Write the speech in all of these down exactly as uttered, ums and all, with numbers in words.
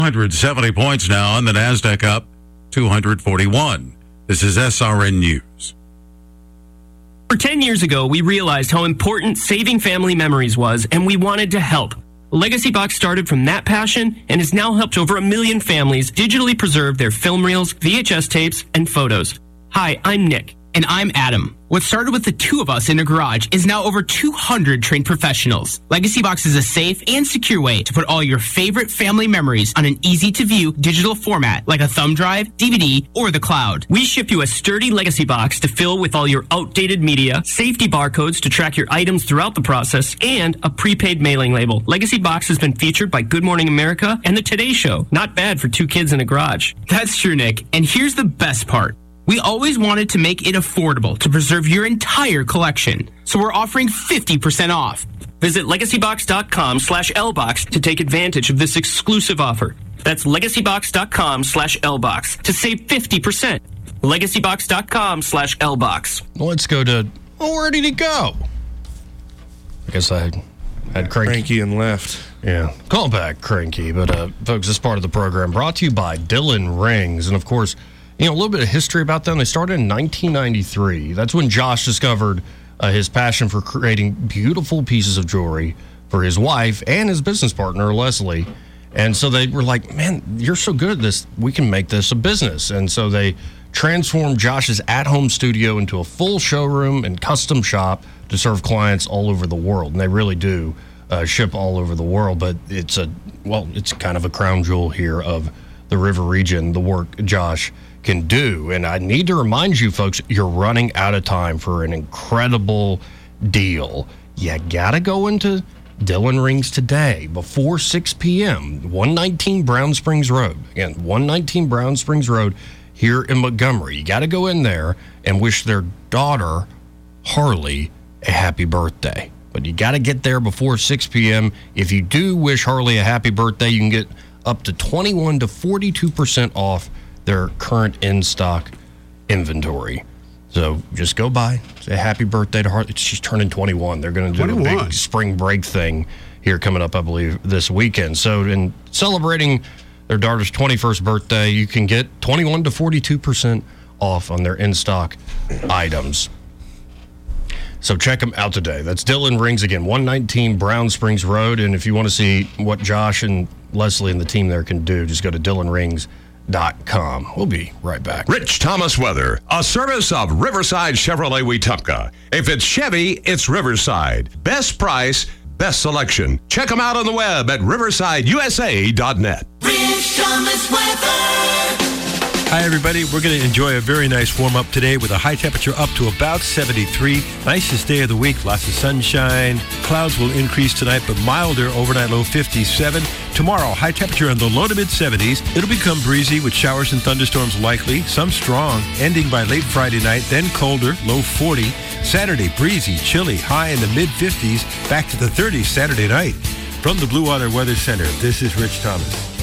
one hundred seventy points now on the NASDAQ, up two hundred forty-one. This is S R N News. For ten years ago, we realized how important saving family memories was, and we wanted to help. Legacy Box started from that passion and has now helped over a million families digitally preserve their film reels, V H S tapes, and photos. Hi, I'm Nick. And I'm Adam. What started with the two of us in a garage is now over two hundred trained professionals. Legacy Box is a safe and secure way to put all your favorite family memories on an easy-to-view digital format like a thumb drive, D V D, or the cloud. We ship you a sturdy Legacy Box to fill with all your outdated media, safety barcodes to track your items throughout the process, and a prepaid mailing label. Legacy Box has been featured by Good Morning America and The Today Show. Not bad for two kids in a garage. That's true, Nick. And here's the best part. We always wanted to make it affordable to preserve your entire collection, so we're offering fifty percent off. Visit legacybox.com slash LBox to take advantage of this exclusive offer. That's legacybox.com slash LBox to save fifty percent. legacybox.com slash LBox. Let's go to, well, where did he go? I guess I had Cranky. Cranky and left. Yeah, call back Cranky. But, uh, folks, this part of the program brought to you by Dylan Rings. And, of course, you know, a little bit of history about them. They started in nineteen ninety-three. That's when Josh discovered uh, his passion for creating beautiful pieces of jewelry for his wife and his business partner, Leslie. And so they were like, man, you're so good at this. We can make this a business. And so they transformed Josh's at-home studio into a full showroom and custom shop to serve clients all over the world. And they really do uh, ship all over the world. But it's a, well, it's kind of a crown jewel here of the River region, the work Josh can do. And I need to remind you folks, you're running out of time for an incredible deal. You gotta go into Dylan Rings today before six p.m. one nineteen Brown Springs Road. Again, one nineteen Brown Springs Road here in Montgomery. You gotta go in there and wish their daughter Harley a happy birthday. But you gotta get there before six p.m. If you do wish Harley a happy birthday, you can get up to twenty-one to forty-two percent off their current in-stock inventory. So just go by, say happy birthday to Harley. She's turning twenty-one. They're going to do twenty-one. A big spring break thing here coming up, I believe, this weekend. So in celebrating their daughter's twenty-first birthday, you can get twenty-one to forty-two percent off on their in-stock items. So check them out today. That's Dylan Rings again, one nineteen Brown Springs Road. And if you want to see what Josh and Leslie and the team there can do, just go to dylan rings dot com. We'll be right back. Rich Thomas Weather, a service of Riverside Chevrolet Wetumpka. If it's Chevy, it's Riverside. Best price, best selection. Check them out on the web at riverside u s a dot net. Rich Thomas Weather. Hi, everybody. We're going to enjoy a very nice warm-up today with a high temperature up to about seventy-three. Nicest day of the week. Lots of sunshine. Clouds will increase tonight, but milder. Overnight low fifty-seven. Tomorrow, high temperature in the low to mid-seventies. It'll become breezy with showers and thunderstorms likely, some strong, ending by late Friday night, then colder, low forty. Saturday, breezy, chilly, high in the mid-fifties, back to the thirties Saturday night. From the Blue Water Weather Center, this is Rich Thomas.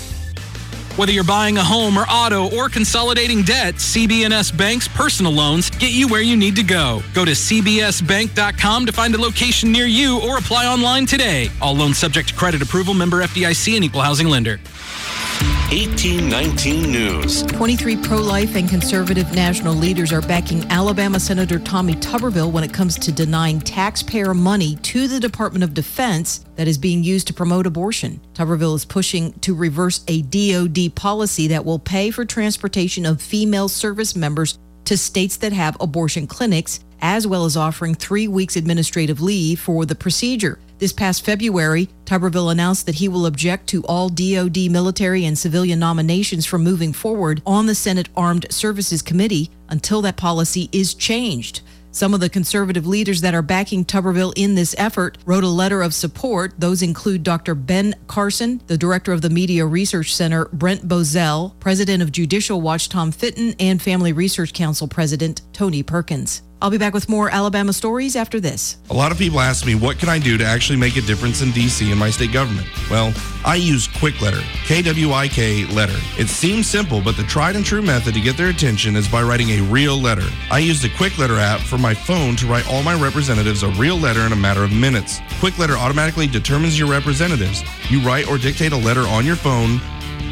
Whether you're buying a home or auto or consolidating debt, C B N S Bank's personal loans get you where you need to go. Go to c b s bank dot com to find a location near you or apply online today. All loans subject to credit approval, member F D I C and equal housing lender. eighteen nineteen News. twenty-three pro-life and conservative national leaders are backing Alabama Senator Tommy Tuberville when it comes to denying taxpayer money to the Department of Defense that is being used to promote abortion. Tuberville is pushing to reverse a D O D policy that will pay for transportation of female service members to states that have abortion clinics, as well as offering three weeks administrative leave for the procedure. This past February, Tuberville announced that he will object to all D O D military and civilian nominations from moving forward on the Senate Armed Services Committee until that policy is changed. Some of the conservative leaders that are backing Tuberville in this effort wrote a letter of support. Those include Doctor Ben Carson, the director of the Media Research Center, Brent Bozell, president of Judicial Watch, Tom Fitton, and Family Research Council president, Tony Perkins. I'll be back with more Alabama stories after this. A lot of people ask me, what can I do to actually make a difference in D C and my state government? Well, I use Quick Letter, K W I K Letter. It seems simple, but the tried and true method to get their attention is by writing a real letter. I use the Quick Letter app for my phone to write all my representatives a real letter in a matter of minutes. Quick Letter automatically determines your representatives. You write or dictate a letter on your phone,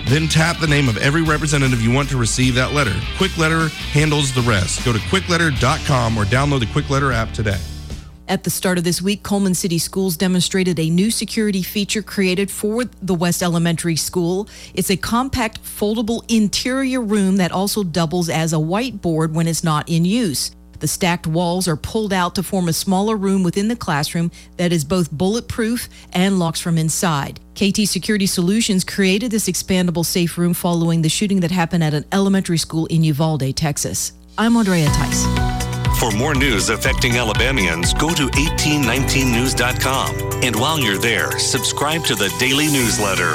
Then tap the name of every representative you want to receive that letter. Quick Letter handles the rest. Go to quick letter dot com or download the Quick Letter app today. At the start of this week, Coleman City Schools demonstrated a new security feature created for the West Elementary School. It's a compact, foldable interior room that also doubles as a whiteboard when it's not in use. The stacked walls are pulled out to form a smaller room within the classroom that is both bulletproof and locks from inside. K T Security Solutions created this expandable safe room following the shooting that happened at an elementary school in Uvalde, Texas. I'm Andrea Tice. For more news affecting Alabamians, go to eighteen nineteen news dot com. And while you're there, subscribe to the daily newsletter.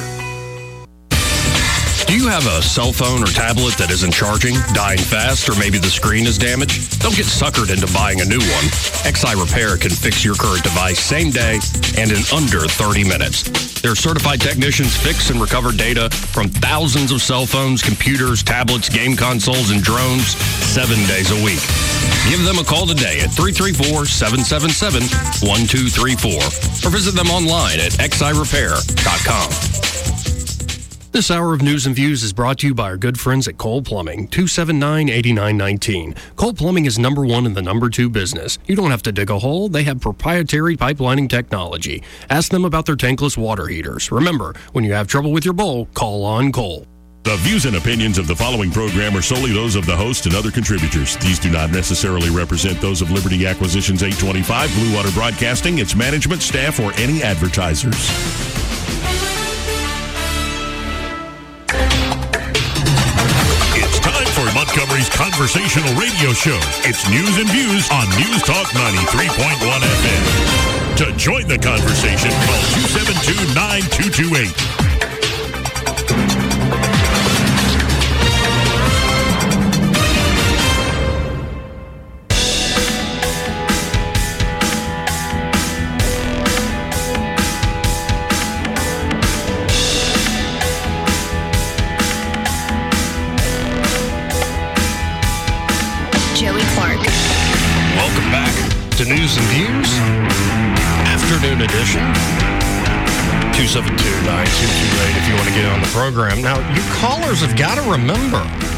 Do you have a cell phone or tablet that isn't charging, dying fast, or maybe the screen is damaged? Don't get suckered into buying a new one. X I Repair can fix your current device same day and in under thirty minutes. Their certified technicians fix and recover data from thousands of cell phones, computers, tablets, game consoles, and drones seven days a week. Give them a call today at three three four, seven seven seven, one two three four or visit them online at x i repair dot com. This hour of News and Views is brought to you by our good friends at Cole Plumbing, two seven nine, eight nine one nine. Cole Plumbing is number one in the number two business. You don't have to dig a hole. They have proprietary pipelining technology. Ask them about their tankless water heaters. Remember, when you have trouble with your bowl, call on Cole. The views and opinions of the following program are solely those of the host and other contributors. These do not necessarily represent those of Liberty Acquisitions eight twenty-five, Blue Water Broadcasting, its management, staff, or any advertisers. Montgomery's conversational radio show. It's News and Views on News Talk ninety-three point one F M. To join the conversation, call two seven two, nine two two eight. To News and Views, afternoon edition, two seven two, nine two two eight if you want to get on the program. Now, you callers have got to remember,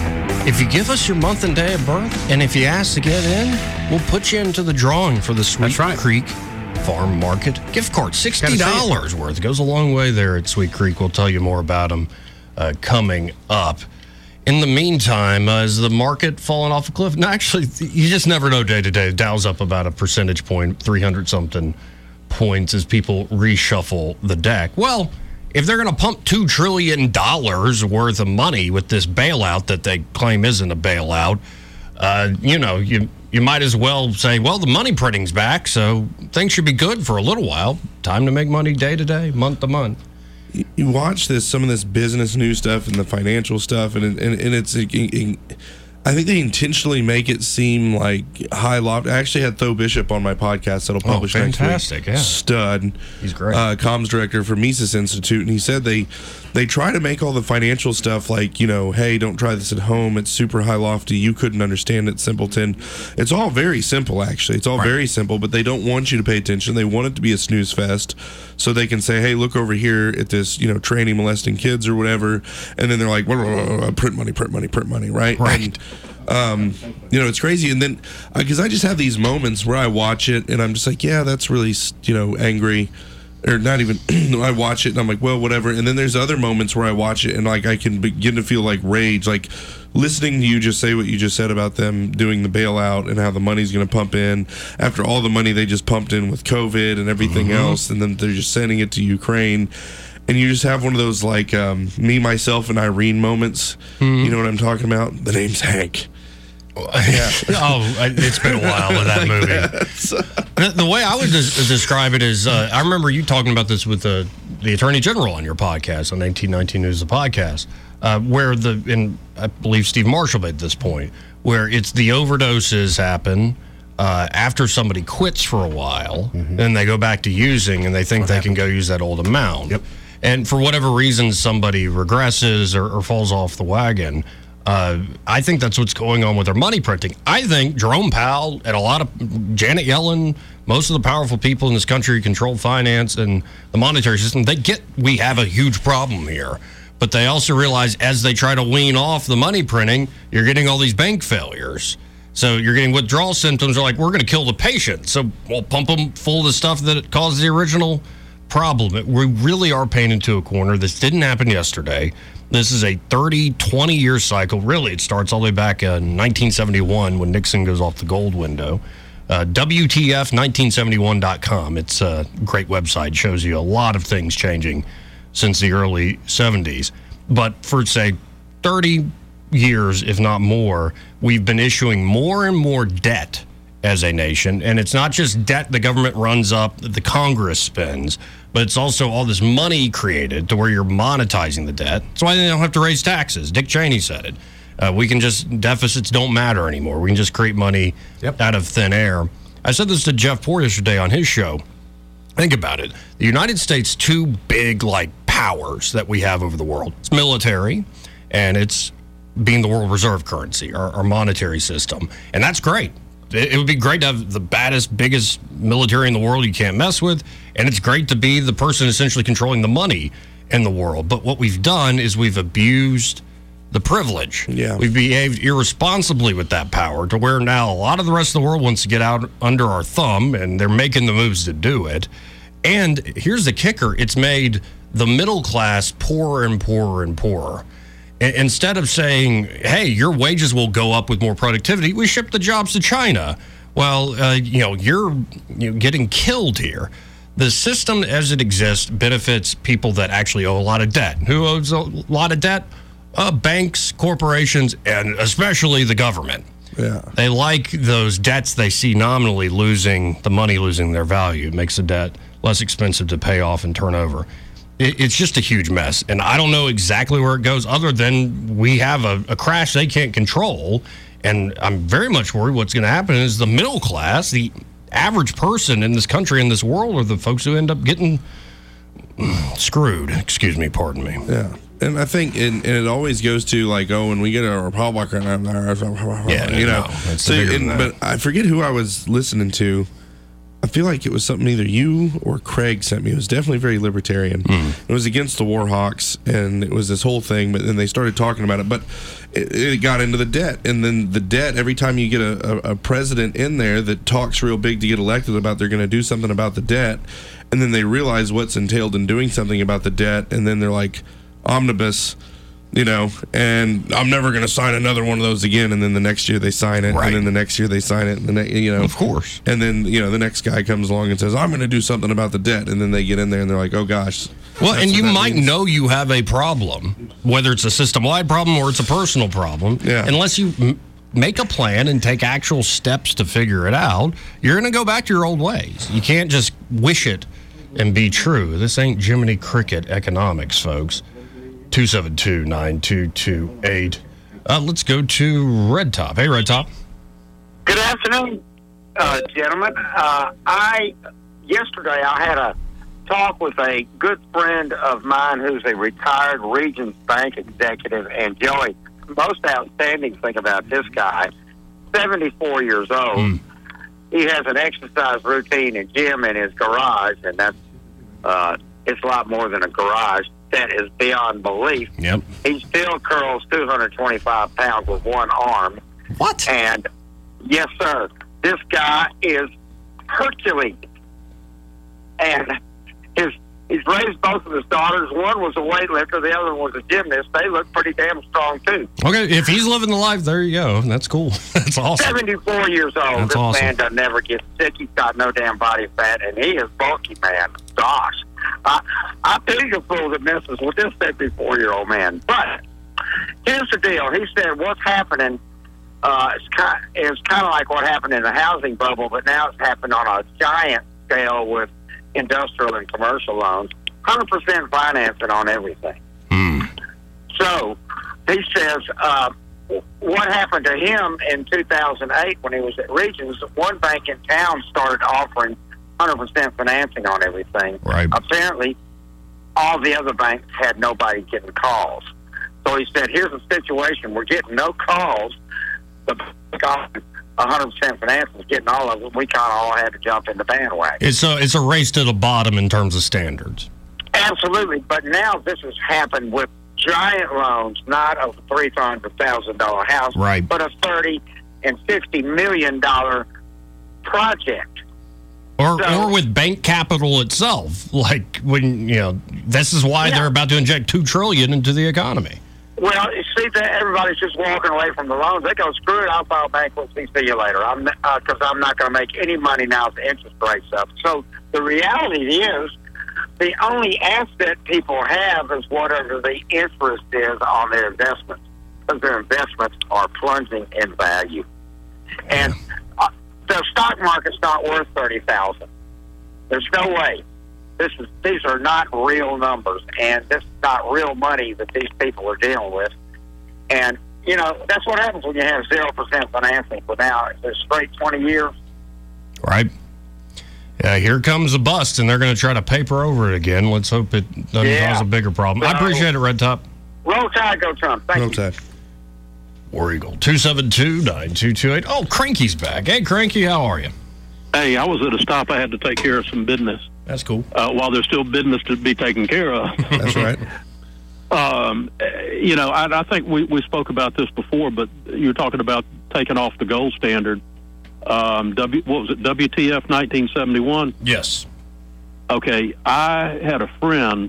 if you give us your month and day of birth, and if you ask to get in, we'll put you into the drawing for the Sweet right. Creek Farm Market gift card. sixty dollars worth. It goes a long way there at Sweet Creek. We'll tell you more about them uh, coming up. In the meantime, uh, is the market falling off a cliff? No, actually, you just never know day to day. Dow's up about a percentage point, three hundred something points as people reshuffle the deck. Well, if they're going to pump two trillion dollars worth of money with this bailout that they claim isn't a bailout, uh, you know, you, you might as well say, well, the money printing's back, so things should be good for a little while. Time to make money day to day, month to month. You watch this, some of this business news stuff and the financial stuff, and and, and it's, it, it, I think they intentionally make it seem like high loft. I actually had Tho Bishop on my podcast that'll publish oh, next week. Fantastic, yeah. Stud. He's great. Uh, comms director for Mises Institute, and he said they they try to make all the financial stuff like, you know, hey, don't try this at home. It's super high lofty. You couldn't understand it, simpleton. It's all very simple, actually. It's all right. very simple, but they don't want you to pay attention. They want it to be a snooze fest so they can say, hey, look over here at this, you know, training, molesting kids or whatever. And then they're like, blah, blah, blah, blah, print money, print money, print money, right? Right. And, Um, you know, it's crazy. And then, because uh, I just have these moments where I watch it and I'm just like, yeah, that's really, you know, angry. Or not even, I watch it and I'm like, well, whatever. And then there's other moments where I watch it and like I can begin to feel like rage. Like listening to you just say what you just said about them doing the bailout and how the money's going to pump in after all the money they just pumped in with COVID and everything mm-hmm. else. And then they're just sending it to Ukraine. And you just have one of those like um, me, myself, and Irene moments. Mm-hmm. You know what I'm talking about? The name's Hank. Yeah. Oh, it's been a while with that movie. Yes. The way I would des- describe it is, uh, I remember you talking about this with the, the Attorney General on your podcast, on eighteen nineteen News, the podcast, uh, where the, and I believe Steve Marshall made this point, where it's the overdoses happen uh, after somebody quits for a while, mm-hmm. then they go back to using, and they think what they happened? Can go use that old amount. Yep. And for whatever reason, somebody regresses or, or falls off the wagon. Uh, I think that's what's going on with their money printing. I think Jerome Powell and a lot of Janet Yellen, most of the powerful people in this country who control finance and the monetary system, they get we have a huge problem here. But they also realize as they try to wean off the money printing, you're getting all these bank failures. So you're getting withdrawal symptoms. They're like, we're going to kill the patient. So we'll pump them full of the stuff that caused the original problem. We really are painted into a corner. This didn't happen yesterday. This is a thirty, twenty-year cycle. Really, it starts all the way back in nineteen seventy-one when Nixon goes off the gold window. Uh, W T F nineteen seventy-one dot com. It's a great website. Shows you a lot of things changing since the early seventies. But for, say, thirty years, if not more, we've been issuing more and more debt as a nation. And it's not just debt the government runs up that the Congress spends, but it's also all this money created to where you're monetizing the debt. That's why they don't have to raise taxes. Dick Cheney said it. Uh, we can just, deficits don't matter anymore. We can just create money yep. out of thin air. I said this to Jeff Poor yesterday on his show. Think about it. The United States, two big, like, powers that we have over the world. It's military, and it's being the world reserve currency, our, our monetary system. And that's great. It, it would be great to have the baddest, biggest military in the world you can't mess with. And it's great to be the person essentially controlling the money in the world. But what we've done is we've abused the privilege. Yeah. We've behaved irresponsibly with that power to where now a lot of the rest of the world wants to get out under our thumb, and they're making the moves to do it. And here's the kicker. It's made the middle class poorer and poorer and poorer. I- instead of saying, hey, your wages will go up with more productivity, we ship the jobs to China. Well, uh, you know, you're, you're getting killed here. The system as it exists benefits people that actually owe a lot of debt. Who owes a lot of debt? Uh, banks, corporations, and especially the government. Yeah. They like those debts they see nominally losing, the money losing their value. It makes the debt less expensive to pay off and turn over. It, it's just a huge mess. And I don't know exactly where it goes other than we have a, a crash they can't control. And I'm very much worried what's going to happen is the middle class, the average person in this country, in this world, are the folks who end up getting screwed. Excuse me, pardon me. Yeah. And I think, and, and it always goes to like, oh, when we get a Republican, yeah, you know. No, so, and, but I forget who I was listening to. I feel like it was something either you or Craig sent me. It was definitely very libertarian. Mm. It was against the Warhawks, and it was this whole thing. But then they started talking about it. But it, it got into the debt, and then the debt. Every time you get a, a, a president in there that talks real big to get elected about they're going to do something about the debt, and then they realize what's entailed in doing something about the debt, and then they're like, omnibus, you know, and I'm never going to sign another one of those again. And then the next year they sign it, right. and then the next year they sign it, and then you know, of course. And then you know, the next guy comes along and says, "I'm going to do something about the debt," and then they get in there and they're like, "Oh gosh." Well, and you might means. know you have a problem, whether it's a system-wide problem or it's a personal problem. Yeah. Unless you m- make a plan and take actual steps to figure it out, you're going to go back to your old ways. You can't just wish it and be true. This ain't Jiminy Cricket economics, folks. two seven two, nine two two eight. Uh, let's go to Red Top. Hey, Red Top. Good afternoon, uh, gentlemen. Uh, I yesterday I had a talk with a good friend of mine who's a retired Regions Bank executive, and Joey, most outstanding thing about this guy, seventy-four years old. Mm. He has an exercise routine and gym in his garage, and that's uh, it's a lot more than a garage. That is beyond belief. Yep. He still curls two hundred twenty-five pounds with one arm. What? And yes, sir, this guy is Hercules. And his he's raised both of his daughters. One was a weightlifter, the other one was a gymnast. They look pretty damn strong too. Okay, if he's living the life, there you go. That's cool. That's awesome. seventy-four years old. That's this awesome. man doesn't never get sick. He's got no damn body fat, and he is bulky, man. Gosh. I, I pity the fool that messes with this seventy-four-year-old man. But here's the deal. He said what's happening uh, is kind, is kind of like what happened in the housing bubble, but now it's happened on a giant scale with industrial and commercial loans. one hundred percent financing on everything. Mm. So he says uh, what happened to him in two thousand eight when he was at Regions, one bank in town started offering one hundred percent financing on everything. Right. Apparently, all the other banks had nobody getting calls. So he said, here's the situation. We're getting no calls. The bank offered one hundred percent financing is getting all of them. We kind of all had to jump in the bandwagon. It's a, it's a race to the bottom in terms of standards. Absolutely. But now this has happened with giant loans, not a three hundred thousand dollars house, right. but a thirty and fifty million dollars project. Or, So- or with bank capital itself, like when you know this is why Yeah. they're about to inject two trillion into the economy. Well, you see that everybody's just walking away from the loans. They go, screw it, I'll file bankruptcy, see you later. I'm because I'm not going to make any money now with the interest rates up. So the reality is, the only asset people have is whatever the interest is on their investments, because their investments are plunging in value, and uh, the stock market's not worth thirty thousand. There's no way. This is these are not real numbers, and this is not real money that these people are dealing with. And you know that's what happens when you have zero percent financing for now. It's a straight twenty years. Right. Yeah, here comes a bust, and they're going to try to paper over it again. Let's hope it doesn't Yeah. cause a bigger problem. I appreciate it, Red Top. Roll Tide, go Trump. Thank Roll you. Tide. War Eagle, two seven two, nine two two eight. Oh, Cranky's back. Hey, Cranky, how are you? Hey, I was at a stop. I had to take care of some business. That's cool. Uh, while there's still business to be taken care of. That's right. um, you know, I, I think we, we spoke about this before, but you were talking about taking off the gold standard. Um, w, what was it, W T F nineteen seventy-one? Yes. Okay, I had a friend,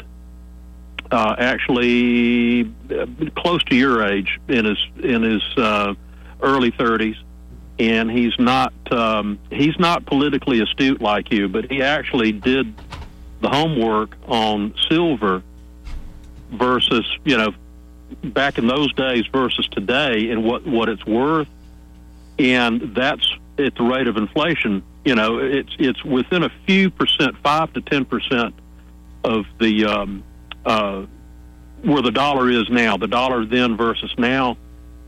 uh, actually uh, close to your age, in his in his uh, early thirties, and he's not um, he's not politically astute like you, but he actually did the homework on silver versus, you know, back in those days versus today, and what what it's worth, and that's at the rate of inflation. You know, it's it's within a few percent, five to ten percent of the um, uh, where the dollar is now, the dollar then versus now,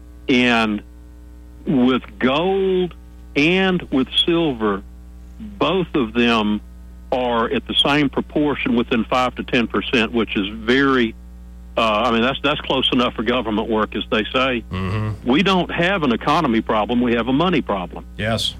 and with gold and with silver, both of them are at the same proportion within five to ten percent, which is very. Uh, I mean, that's that's close enough for government work, as they say. Mm-hmm. We don't have an economy problem; we have a money problem. Yes.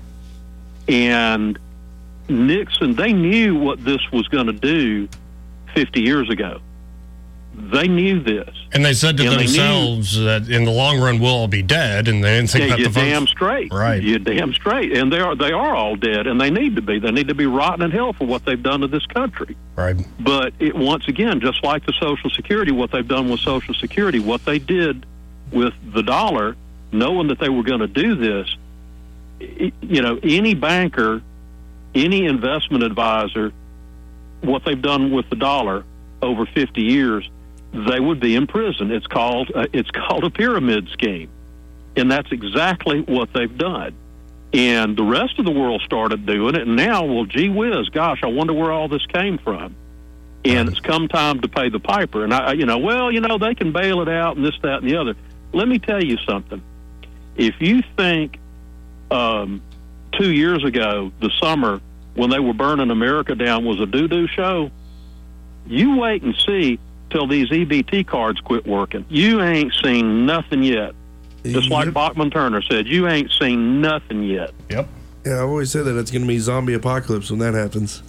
And Nixon, they knew what this was going to do fifty years ago. They knew this. And they said to And they themselves that in the long run we'll all be dead, and they didn't think Yeah, about you're the folks. damn straight. Right. You're damn straight. And they are they are all dead, and they need to be. They need to be rotten in hell for what they've done to this country. Right. But it, once again, just like the Social Security, what they've done with Social Security, what they did with the dollar, knowing that they were going to do this, it, you know, any banker, any investment advisor, what they've done with the dollar over fifty years, they would be in prison. It's called uh, it's called a pyramid scheme, and that's exactly what they've done. And the rest of the world started doing it, and now, well, gee whiz, gosh, I wonder where all this came from. And it's come time to pay the piper. And I, you know, well, you know, they can bail it out and this, that, and the other. Let me tell you something. If you think um, two years ago, the summer when they were burning America down was a doo-doo show, you wait and see till these E B T cards quit working. You ain't seen nothing yet. Just like Bachman Turner said, you ain't seen nothing yet. Yep. Yeah, I've always said that it's going to be zombie apocalypse when that happens.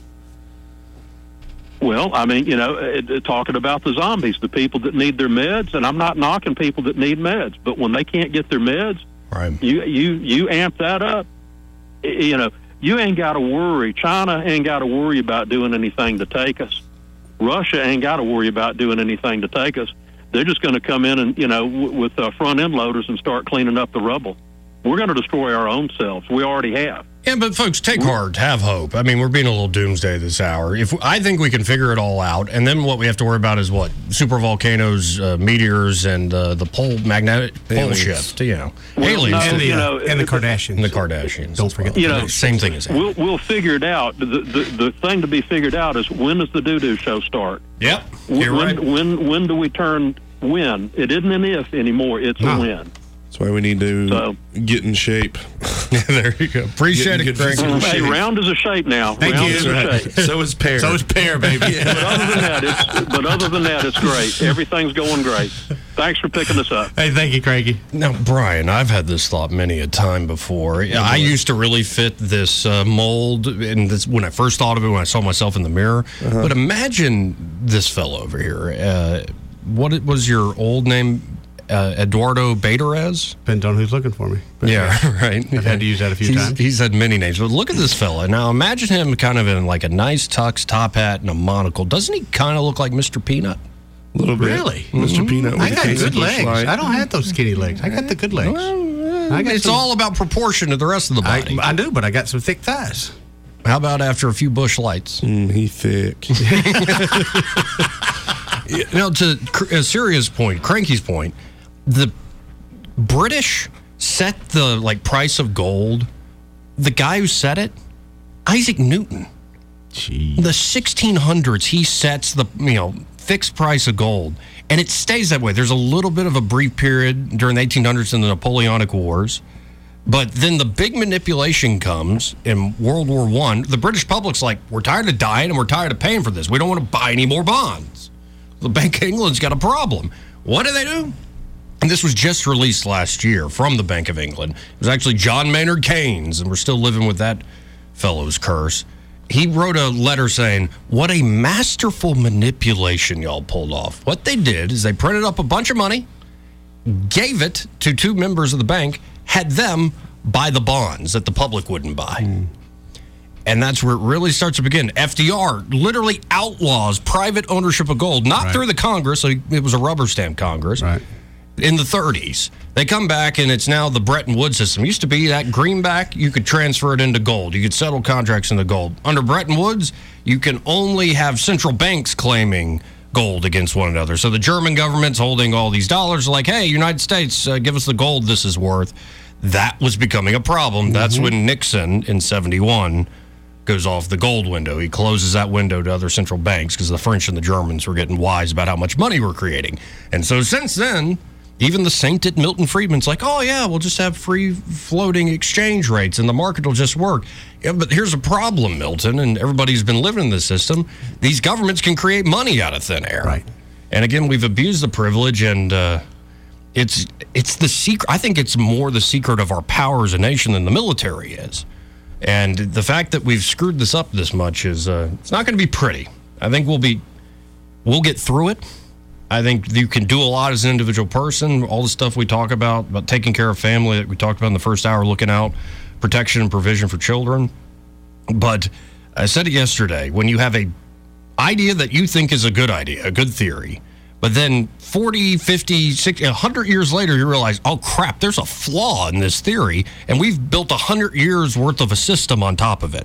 Well, I mean, you know, it, it, talking about the zombies, the people that need their meds, and I'm not knocking people that need meds, but when they can't get their meds, right. you you you amp that up. You know, you ain't got to worry. China ain't got to worry about doing anything to take us. Russia ain't got to worry about doing anything to take us. They're just going to come in and, you know, w- with uh, front end loaders and start cleaning up the rubble. We're going to destroy our own selves. We already have. Yeah, but folks, take heart, have hope. I mean, we're being a little doomsday this hour. If I think we can figure it all out, and then what we have to worry about is what super volcanoes, uh, meteors, and uh, the pole magnetic pole Aliens. shift. You know, Well, aliens, no, and, the, you know, and the it- Kardashians, and the Kardashians. Don't forget, You know, same thing as We'll we'll figure it out. The the, the thing to be figured out is when does the doo doo show start? Yep, When, you're right. When when do we turn when? It isn't an if anymore. It's No. a when. That's why we need to So- get in shape. There you go. Appreciate Get in it, good Craig. physical Hey, shape. round is a shape now. Thank round you. is a Right. shape. So is pear. So is pear, baby. But other than that, it's but other than that, it's great. Everything's going great. Thanks for picking us up. Hey, thank you, Craigie. Now, Brian, I've had this thought many a time before. I used to really fit this uh, mold, and this, when I first thought of it, when I saw myself in the mirror. Uh-huh. But imagine this fellow over here. Uh, what it was your old name, uh, Eduardo Baterez? Depends on who's looking for me. But yeah, right. I've had to use that a few he's, times. He's had many names. But look at this fella. Now, imagine him kind of in like a nice tux, top hat, and a monocle. Doesn't he kind of look like Mister Peanut? A little bit. Really? Mister Mm-hmm. Peanut. I got good legs. I don't have those skinny legs. I got the good legs. Well, I got it's some, all about proportion to the rest of the I, body. I do, but I got some thick thighs. How about after a few bush lights? Mm, he thick. You know, to uh, Sirius' point, Cranky's point, the British set the like price of gold. The guy who set it, Isaac Newton. Jeez. The sixteen hundreds, he sets the you know fixed price of gold, and it stays that way. There's a little bit of a brief period during the eighteen hundreds in the Napoleonic Wars, but then the big manipulation comes in World War One. The British public's like, we're tired of dying and we're tired of paying for this. We don't want to buy any more bonds. The Bank of England's got a problem. What do they do? And this was just released last year from the Bank of England. It was actually John Maynard Keynes, and we're still living with that fellow's curse. He wrote a letter saying, what a masterful manipulation y'all pulled off. What they did is they printed up a bunch of money, gave it to two members of the bank, had them buy the bonds that the public wouldn't buy. Mm. And that's where it really starts to begin. F D R literally outlaws private ownership of gold, not right. through the Congress. So it was a rubber stamp Congress. Right. In the thirties, they come back and it's now the Bretton Woods system. It used to be that greenback, you could transfer it into gold. You could settle contracts into gold. Under Bretton Woods, you can only have central banks claiming gold against one another. So the German government's holding all these dollars like, hey, United States, uh, give us the gold this is worth. That was becoming a problem. Mm-hmm. That's when Nixon in seventy-one goes off the gold window. He closes that window to other central banks because the French and the Germans were getting wise about how much money we're creating. And so since then, even the sainted Milton Friedman's like, oh, yeah, we'll just have free floating exchange rates and the market will just work. Yeah, but here's a problem, Milton, and everybody's been living in this system. These governments can create money out of thin air. Right. And again, we've abused the privilege, and uh, it's it's the secret. I think it's more the secret of our power as a nation than the military is. And the fact that we've screwed this up this much is, uh, it's not going to be pretty. I think we'll be, we'll get through it. I think you can do a lot as an individual person. All the stuff we talk about, about taking care of family that we talked about in the first hour, looking out, protection and provision for children. But I said it yesterday, when you have a idea that you think is a good idea, a good theory, but then forty, fifty, sixty, one hundred years later, you realize, oh, crap, there's a flaw in this theory, and we've built one hundred years worth of a system on top of it.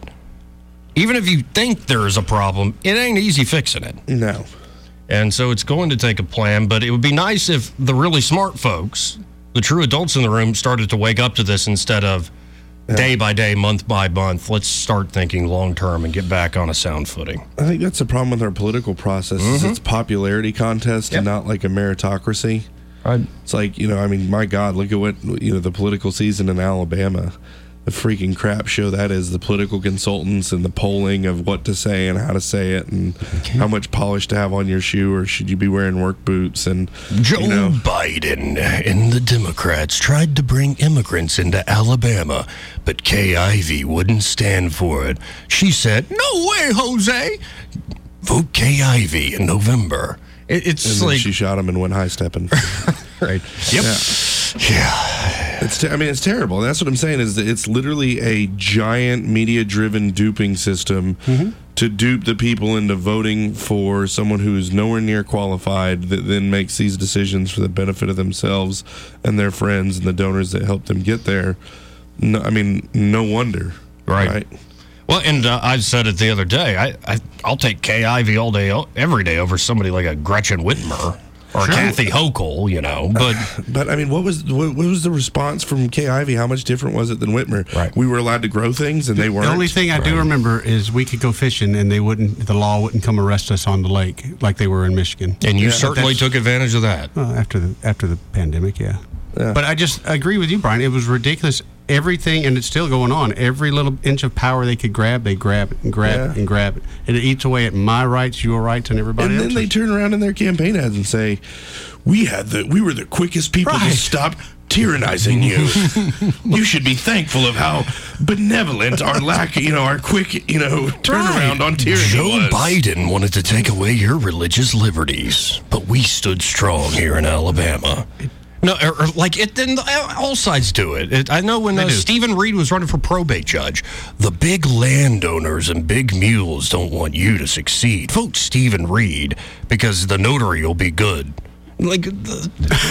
Even if you think there is a problem, it ain't easy fixing it. No. And so it's going to take a plan, but it would be nice if the really smart folks, the true adults in the room, started to wake up to this instead of yeah. day by day, month by month. Let's start thinking long term and get back on a sound footing. I think that's the problem with our political process. Mm-hmm. Is it's popularity contest yep. and not like a meritocracy. Right. It's like, you know, I mean, my God, look at what, you know, the political season in Alabama, the freaking crap show that is, the political consultants and the polling of what to say and how to say it and okay. how much polish to have on your shoe, or should you be wearing work boots. And Joe you know, Biden and the Democrats tried to bring immigrants into Alabama, but Kay Ivey wouldn't stand for it. She said, no way, Jose. Vote Kay Ivey in November. It, it's and then like she shot him and went high stepping. Right. Yep. Yeah. yeah. It's te- I mean, it's terrible. And that's what I'm saying is that it's literally a giant media-driven duping system mm-hmm. to dupe the people into voting for someone who's nowhere near qualified, that then makes these decisions for the benefit of themselves and their friends and the donors that help them get there. No, I mean, no wonder. Right. right? Well, and uh, I said it the other day. I, I I'll take Kay Ivey all day, every day, over somebody like a Gretchen Whitmer or sure. Kathy Hochul, you know. But uh, but I mean, what was what, what was the response from Kay Ivey? How much different was it than Whitmer? Right. We were allowed to grow things, and they weren't. The only thing I right. do remember is we could go fishing, and they wouldn't. The law wouldn't come arrest us on the lake like they were in Michigan. And you yeah, certainly took advantage of that uh, after the after the pandemic. Yeah. yeah. But I just agree with you, Brian. It was ridiculous. Everything, and it's still going on. Every little inch of power they could grab, they grab it and grab yeah. it and grab it. And it eats away at my rights, your rights, and everybody else's. else. And then they turn around in their campaign ads and say, "We had the, we were the quickest people right. to stop tyrannizing you. You should be thankful of how benevolent our lack, you know, our quick, you know, turnaround on tyranny Joe was. Biden wanted to take away your religious liberties, but we stood strong here in Alabama. No, or, or like it. Then all sides do it. it I know when uh, Stephen Reed was running for probate judge, the big landowners and big mules don't want you to succeed. Vote Stephen Reed because the notary will be good. Like, the,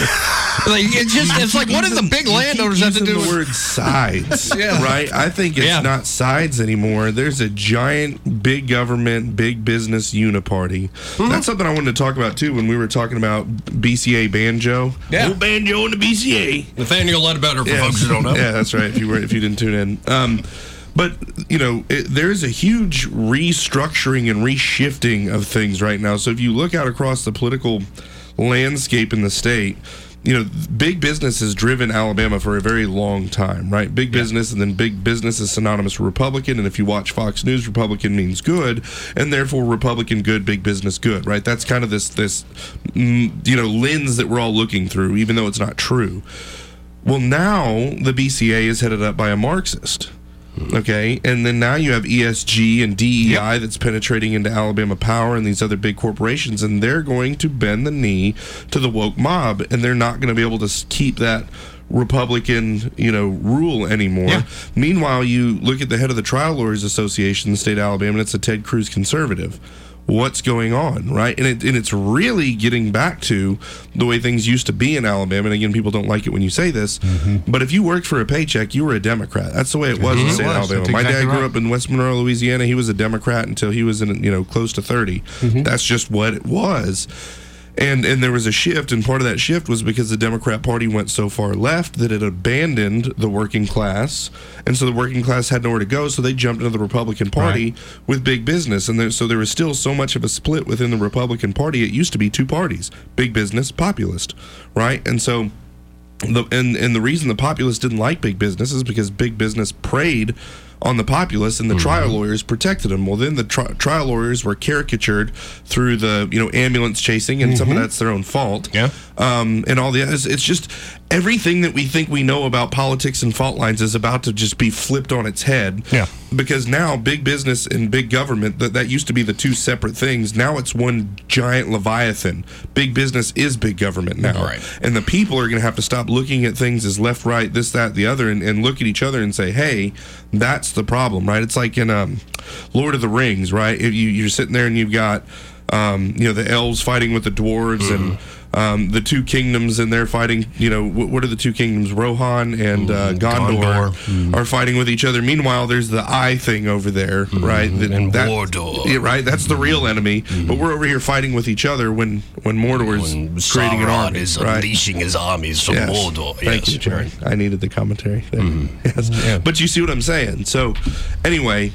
like it's just it's like what do the big landowners have to do the with word sides? Yeah. Right. I think it's Yeah. not sides anymore. There's a giant big government, big business uniparty. Hmm. That's something I wanted to talk about too when we were talking about B C A banjo. Yeah. Old banjo and the B C A. Nathaniel Ledbetter for Yeah. folks who don't know. Yeah, that's right. If you were if you didn't tune in. Um, But, you know, it, there's a huge restructuring and reshifting of things right now. So if you look out across the political landscape in the state, you know, big business has driven Alabama for a very long time, right? Big business, and then big business is synonymous with Republican. And if you watch Fox News, Republican means good, and therefore Republican good, big business good, right? That's kind of this, this mm, you know, lens that we're all looking through, even though it's not true. Well, now the B C A is headed up by a Marxist. Okay, and then now you have E S G and D E I yep. that's penetrating into Alabama Power and these other big corporations, and they're going to bend the knee to the woke mob, and they're not going to be able to keep that Republican, you know, rule anymore. Yeah. Meanwhile, you look at the head of the Trial Lawyers Association in the state of Alabama, and it's a Ted Cruz conservative. What's going on, right? And, it, and it's really getting back to the way things used to be in Alabama. And again, people don't like it when you say this, mm-hmm. but if you worked for a paycheck, you were a Democrat. That's the way it was mm-hmm. in the state of Alabama. That's My exactly dad grew right. up in West Monroe, Louisiana. He was a Democrat until he was in, you know, close to thirty. Mm-hmm. That's just what it was. And and there was a shift, and part of that shift was because the Democrat Party went so far left that it abandoned the working class, and so the working class had nowhere to go, so they jumped into the Republican Party right. with big business, and there, so there was still so much of a split within the Republican Party. It used to be two parties, big business, populist, right? And so, the and, and the reason the populists didn't like big business is because big business preyed on the populace, and the mm-hmm. trial lawyers protected them. Well, then the tri- trial lawyers were caricatured through the, you know, ambulance chasing, and mm-hmm. some of that's their own fault. Yeah. Um, and all the it's, it's just everything that we think we know about politics and fault lines is about to just be flipped on its head. Yeah. Because now big business and big government, that that used to be the two separate things. Now it's one giant leviathan. Big business is big government now. Right. And the people are going to have to stop looking at things as left, right, this, that, the other, and, and look at each other and say, hey, that's the problem, right? It's like in um, Lord of the Rings, right? If you, you're sitting there and you've got um, you know, the elves fighting with the dwarves, mm-hmm. and um, the two kingdoms, and they're fighting, you know, what, what are the two kingdoms? Rohan and uh, Gondor, Gondor. Mm-hmm. are fighting with each other. Meanwhile, there's the eye thing over there, mm-hmm. right? That, and that, Mordor. Yeah, right? That's the real enemy. Mm-hmm. But we're over here fighting with each other when, when Mordor is when creating an army. is right? unleashing his armies from yes. Mordor. Thank yes. you, Jerry. I needed the commentary there. Mm-hmm. Yes. Yeah. But you see what I'm saying. So, anyway,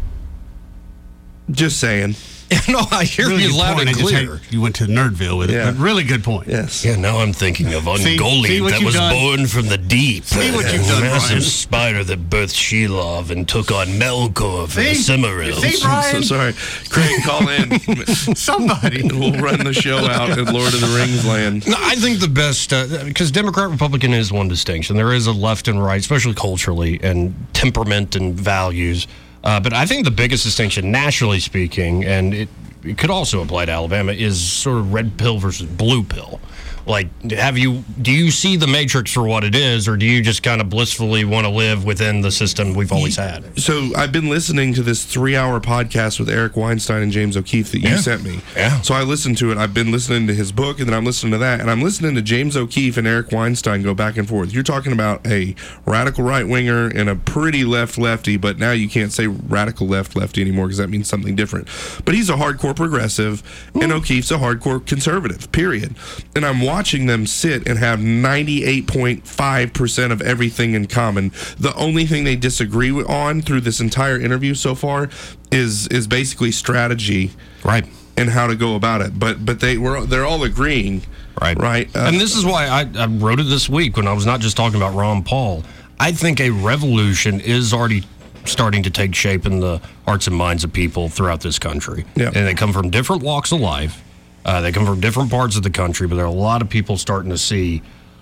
just saying. No, I hear really you loud point. and clear. You went to Nerdville with yeah. it. But really good point. Yes. Yeah, now I'm thinking of Ungoliant that was done. born from the deep. See what you've a done, massive Brian. spider that birthed Shelob and took on Melkor for the Cimmerils. See, Brian? So sorry. Craig, call in. Somebody. We'll run the show out in Lord of the Rings land. No, I think the best, because uh, Democrat Republican is one distinction. There is a left and right, especially culturally, and temperament and values. Uh, but I think the biggest distinction, nationally speaking, and it, it could also apply to Alabama, is sort of red pill versus blue pill. Like, have you do you see the Matrix for what it is, or do you just kind of blissfully want to live within the system we've always had? So I've been listening to this three-hour podcast with Eric Weinstein and James O'Keefe that you yeah. sent me. Yeah. So I listened to it. I've been listening to his book, and then I'm listening to that, and I'm listening to James O'Keefe and Eric Weinstein go back and forth. You're talking about a radical right-winger and a pretty left-lefty, but now you can't say radical left-lefty anymore because that means something different. But he's a hardcore progressive, mm. and O'Keefe's a hardcore conservative, period. And I'm watching them sit and have ninety-eight point five percent of everything in common. The only thing they disagree on through this entire interview so far is is basically strategy, right, and how to go about it. But but they were they're all agreeing, right, right. Uh, and this is why I, I wrote it this week when I was not just talking about Ron Paul. I think a revolution is already starting to take shape in the hearts and minds of people throughout this country, yeah. and they come from different walks of life. Uh, they come from different parts of the country, but there are a lot of people starting to see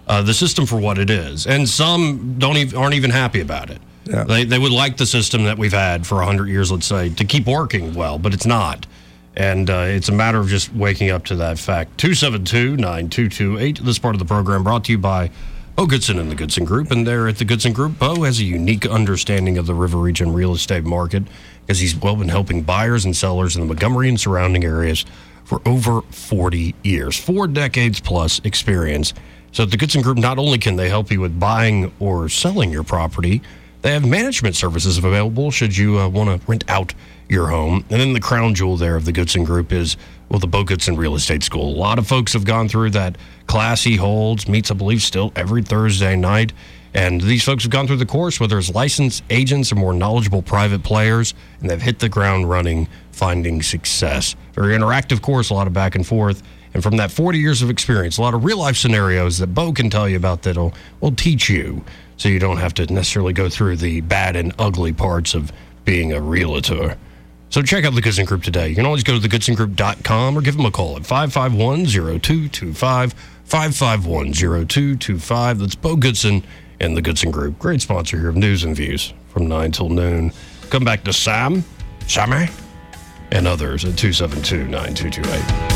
uh, the system for what it is, and some don't even, aren't even happy about it. Yeah. They they would like the system that we've had for one hundred years, let's say, to keep working well, but it's not. And uh, it's a matter of just waking up to that fact. two seven two, nine two two eight. This part of the program brought to you by Bo Goodson and the Goodson Group. And there at the Goodson Group, Bo has a unique understanding of the River Region real estate market because he's well been helping buyers and sellers in the Montgomery and surrounding areas for over forty years. Four decades plus experience. So at the Goodson Group, not only can they help you with buying or selling your property, they have management services available should you uh, want to rent out your home. And then the crown jewel there of the Goodson Group is, well, the Bo Goodson Real Estate School. A lot of folks have gone through that class he holds, meets, I believe, still every Thursday night. And these folks have gone through the course, whether it's licensed agents or more knowledgeable private players, and they've hit the ground running, finding success. Very interactive course, a lot of back and forth. And from that forty years of experience, a lot of real-life scenarios that Bo can tell you about that will, will teach you so you don't have to necessarily go through the bad and ugly parts of being a realtor. So check out the Goodson Group today. You can always go to the goodson group dot com or give them a call at five five one, zero two two five, five five one, zero two two five. That's Bo Goodson and the Goodson Group. Great sponsor here of News and Views from nine till noon. Come back to Sam, Sammy, and others at two seven two, nine two two eight.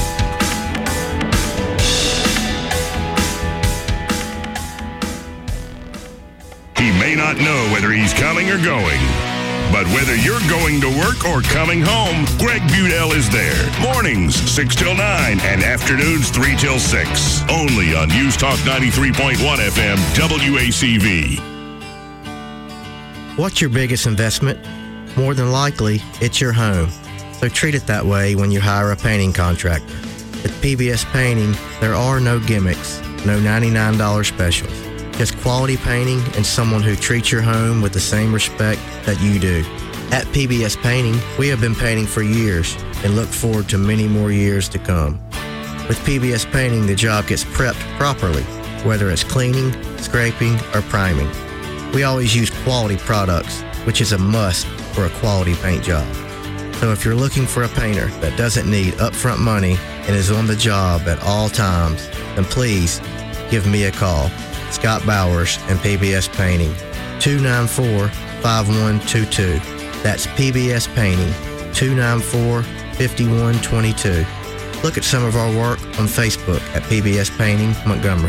He may not know whether he's coming or going, but whether you're going to work or coming home, Greg Budell is there. Mornings, six till nine, and afternoons, three till six. Only on News Talk ninety-three point one F M, W A C V. What's your biggest investment? More than likely, it's your home. So treat it that way when you hire a painting contractor. At P B S Painting, there are no gimmicks, no ninety-nine dollars specials. Just quality painting and someone who treats your home with the same respect that you do. At P B S Painting, we have been painting for years and look forward to many more years to come. With P B S Painting, the job gets prepped properly, whether it's cleaning, scraping, or priming. We always use quality products, which is a must for a quality paint job. So if you're looking for a painter that doesn't need upfront money and is on the job at all times, then please give me a call. Scott Bowers and P B S Painting, two nine four, five one two two. That's P B S Painting, two nine four, five one two two. Look at some of our work on Facebook at P B S Painting Montgomery.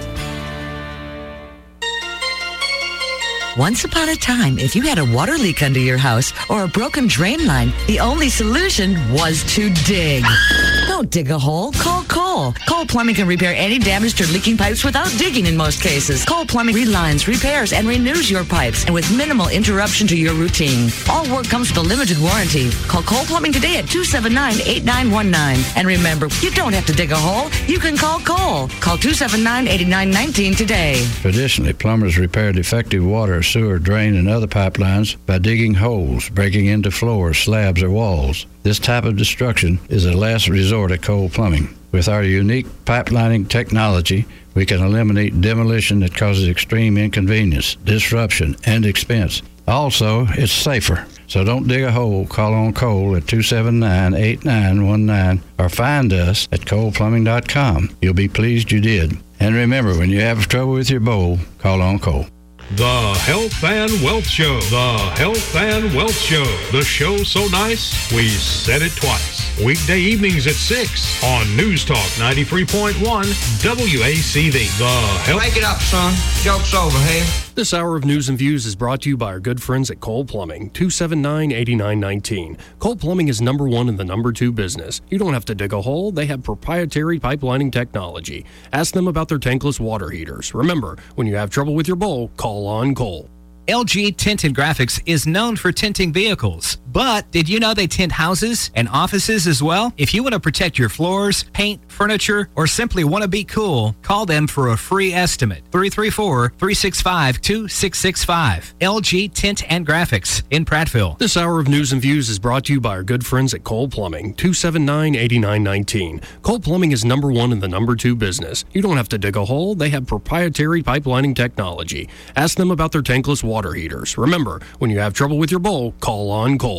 Once upon a time, if you had a water leak under your house or a broken drain line, the only solution was to dig. Don't dig a hole. Call Cole. Cole Plumbing can repair any damaged or leaking pipes without digging in most cases. Cole Plumbing relines, repairs, and renews your pipes, and with minimal interruption to your routine. All work comes with a limited warranty. Call Cole Plumbing today at two seven nine, eight nine one nine. And remember, you don't have to dig a hole. You can call Cole. Call two seven nine, eight nine one nine today. Traditionally, plumbers repair defective water, sewer, drain, and other pipelines by digging holes, breaking into floors, slabs, or walls. This type of destruction is a last resort at Cole Plumbing. With our unique pipelining technology, we can eliminate demolition that causes extreme inconvenience, disruption, and expense. Also, it's safer. So don't dig a hole. Call on Cole at two seven nine, eight nine one nine or find us at cole plumbing dot com. You'll be pleased you did. And remember, when you have trouble with your bowl, call on Cole. The Health and Wealth Show. The Health and Wealth Show. The show so nice, we said it twice. Weekday evenings at six on News Talk ninety-three point one W A C V. The Health. Make it up, son. Joke's over here. This hour of News and Views is brought to you by our good friends at Cole Plumbing, two seven nine, eight nine one nine. Cole Plumbing is number one in the number two business. You don't have to dig a hole. They have proprietary pipelining technology. Ask them about their tankless water heaters. Remember, when you have trouble with your bowl, call on Cole. L G Tint and Graphics is known for tinting vehicles, but did you know they tint houses and offices as well? If you want to protect your floors, paint, furniture, or simply want to be cool, call them for a free estimate. three three four, three six five, two six six five. L G Tint and Graphics in Prattville. This hour of News and Views is brought to you by our good friends at Cole Plumbing, two seven nine, eight nine one nine. Cole Plumbing is number one in the number two business. You don't have to dig a hole. They have proprietary pipelining technology. Ask them about their tankless water heaters. Remember, when you have trouble with your bowl, call on Cole.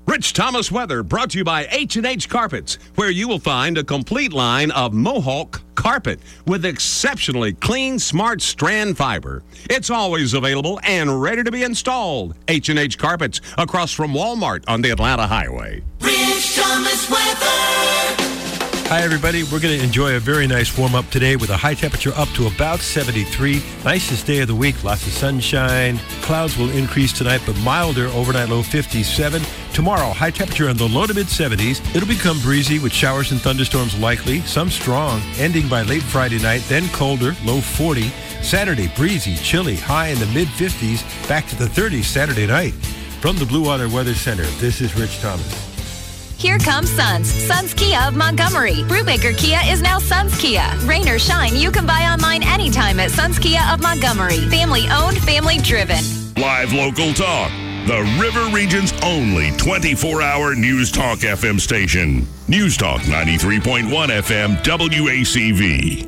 Rich Thomas weather brought to you by H and H Carpets, where you will find a complete line of Mohawk carpet with exceptionally clean, smart strand fiber. It's always available and ready to be installed. H and H Carpets, across from Walmart on the Atlanta Highway. Rich Thomas weather. Hi, everybody. We're going to enjoy a very nice warm-up today with a high temperature up to about seventy-three. Nicest day of the week. Lots of sunshine. Clouds will increase tonight, but milder. Overnight low fifty-seven. Tomorrow, high temperature in the low to mid-seventies. It'll become breezy with showers and thunderstorms likely, some strong, ending by late Friday night, then colder, low forty. Saturday, breezy, chilly, high in the mid-fifties, back to the thirties Saturday night. From the Blue Water Weather Center, this is Rich Thomas. Here comes Suns. Suns Kia of Montgomery. Brubaker Kia is now Suns Kia. Rain or shine, you can buy online anytime at Suns Kia of Montgomery. Family owned, family driven. Live local talk. The River Region's only twenty-four hour News Talk F M station. News Talk ninety-three point one F M W A C V.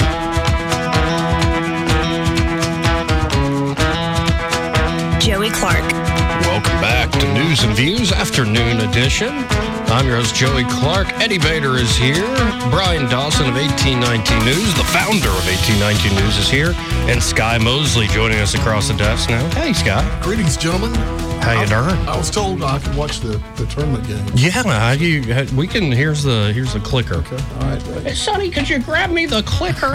Joey Clark. Welcome back to News and Views Afternoon Edition. I'm your host, Joey Clark. Eddie Bader is here. Brian Dawson of eighteen nineteen News, the founder of eighteen nineteen News, is here. And Sky Mosley joining us across the desk now. Hey, Sky. Greetings, gentlemen. How you doing? I was told I could watch the, the tournament game. Yeah, how do you, we can. Here's the here's the clicker. Okay. All right. Hey, Sonny, could you grab me the clicker?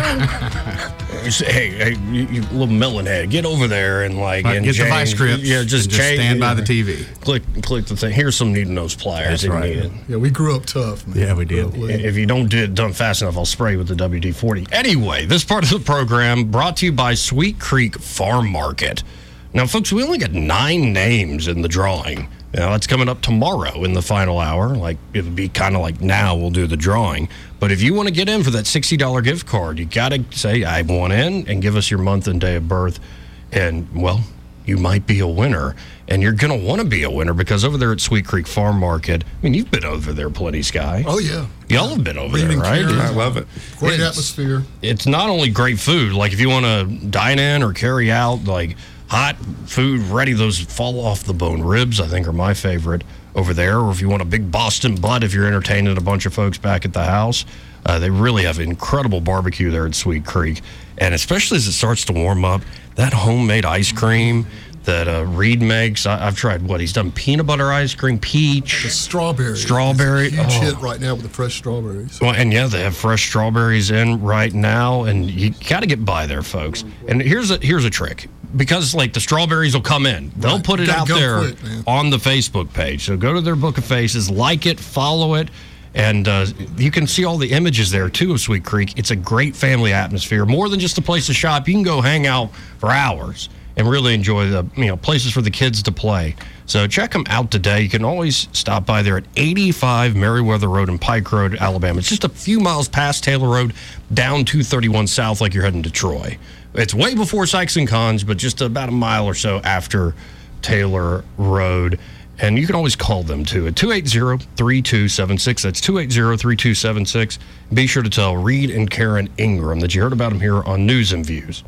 hey, hey, you, you little melon head, get over there and like right, and get change, the vice grips. Yeah, just, just change, stand by the T V. Click, click the thing. Here's some needle nose pliers. That's if right. You need it. Yeah, we grew up tough, man. Yeah, we did. If you don't do it done fast enough, I'll spray with the W D forty. Anyway, this part of the program brought to you by Sweet Creek Farm Market. Now, folks, we only got nine names in the drawing. Now, that's coming up tomorrow in the final hour. Like, it would be kind of like now we'll do the drawing. But if you want to get in for that sixty dollars gift card, you got to say, I want in, and give us your month and day of birth. And, well, you might be a winner. And you're going to want to be a winner because over there at Sweet Creek Farm Market, I mean, you've been over there plenty, Sky. Oh, yeah. Y'all have been over Leaving there, right? Karen. I love it. Great It's- atmosphere. It's not only great food. Like, if you want to dine in or carry out, like, hot food ready, those fall off the bone ribs, I think, are my favorite over there. Or if you want a big Boston butt, if you're entertaining a bunch of folks back at the house, uh, they really have incredible barbecue there at Sweet Creek. And especially as it starts to warm up, that homemade ice cream that uh, Reed makes. I, I've tried what he's done: peanut butter ice cream, peach, The strawberry. strawberry. It's a huge Oh. hit right now with the fresh strawberries. Well, and yeah, they have fresh strawberries in right now, and you got to get by there, folks. And here's a here's a trick. Because, like, the strawberries will come in. They'll Right. put it Gotta out go there quick, man. on the Facebook page. So go to their Book of Faces, like it, follow it, and uh, you can see all the images there, too, of Sweet Creek. It's a great family atmosphere. More than just a place to shop. You can go hang out for hours and really enjoy the, you know, places for the kids to play. So check them out today. You can always stop by there at eighty-five Meriwether Road and Pike Road, Alabama. It's just a few miles past Taylor Road, down two thirty-one south like you're heading to Troy. It's way before Sykes and Cons, but just about a mile or so after Taylor Road. And you can always call them, too, at two eight zero, three two seven six. That's two eight zero, three two seven six. Be sure to tell Reed and Karen Ingram that you heard about them here on News and Views.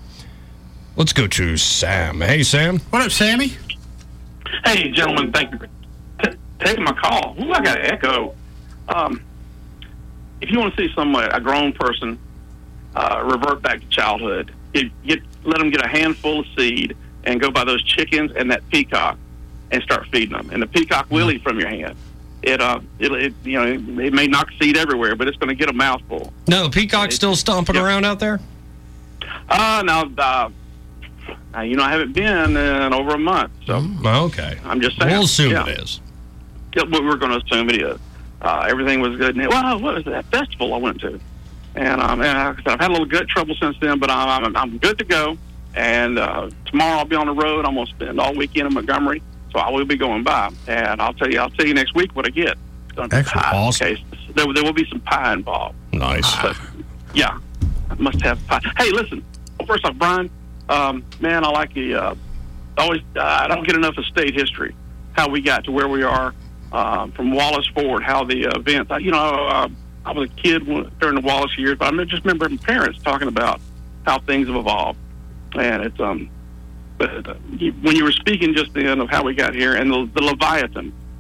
Let's go to Sam. Hey, Sam. What up, Sammy? Hey, gentlemen, thank you for t- taking my call. Ooh, I got an echo. Um, if you want to see some uh, a grown person uh, revert back to childhood, get, get let them get a handful of seed and go buy those chickens and that peacock and start feeding them. And the peacock will eat from your hand. It, uh, it, it you know, it, it may knock seed everywhere, but it's going to get a mouthful. No, the peacock's still stomping yeah. around out there? Uh, now, uh, uh, you know, I haven't been in over a month, so Oh, okay. I'm just saying. We'll assume yeah. it is. Yeah, but we're going to assume it is. Uh, everything was good. And, well, what was that festival I went to? And, um, and I, I've had a little gut trouble since then, but I'm, I'm, I'm good to go. And uh, tomorrow I'll be on the road. I'm going to spend all weekend in Montgomery, so I will be going by. And I'll tell you, I'll tell you next week what I get. It's going to be Excellent. pie. Awesome. Okay, there, there will be some pie involved. Nice. But, yeah, I must have pie. Hey, listen. Well, first off, Brian, um, man, I like the. Uh, always, uh, I don't get enough of state history. How we got to where we are, uh, from Wallace forward. How the uh, events. You know, uh, I was a kid during the Wallace years, but I just remember my parents talking about how things have evolved. And it's um, but uh, you, when you were speaking just then of how we got here and the, the Leviathan,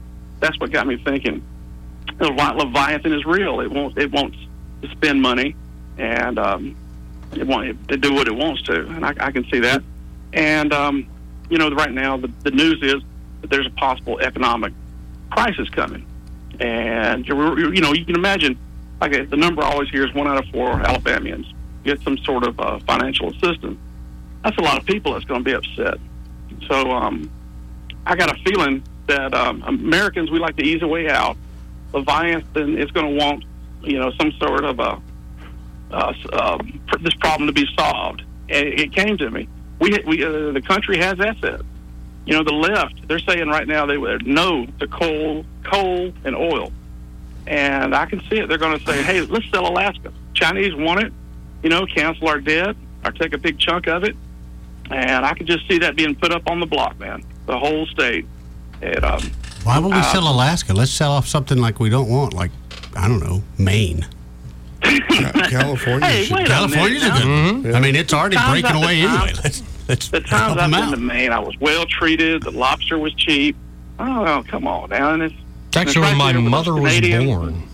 that's what got me thinking. Leviathan is real. It won't it won't spend money, and um, it won't to do what it wants to, and I, I can see that. And um, you know, right now the, the news is that there's a possible economic crisis coming, and you're, you know you can imagine. Like the number I always hear is one out of four Alabamians get some sort of uh, financial assistance. That's a lot of people that's going to be upset. So um, I got a feeling that um, Americans, we like to ease a way out. Leviathan is going to want, you know, some sort of a uh, uh, this problem to be solved. And it came to me. We, we uh, the country has assets. You know, the left, they're saying right now they would no to coal, coal and oil. And I can see it. They're going to say, hey, let's sell Alaska. Chinese want it, you know, cancel our debt or take a big chunk of it. And I can just see that being put up on the block, man, the whole state. And, um, Why would we uh, sell Alaska? Let's sell off something like we don't want, like, I don't know, Maine. California. Hey, wait a California's a minute good now. one. I mean, it's already The times breaking I've- away the anyway. times- Let's, let's The help times I've them been out. to Maine, I was well treated. The lobster was cheap. Oh, come on now. And it's, It's actually it's where right my there with mother those was Canadians. born.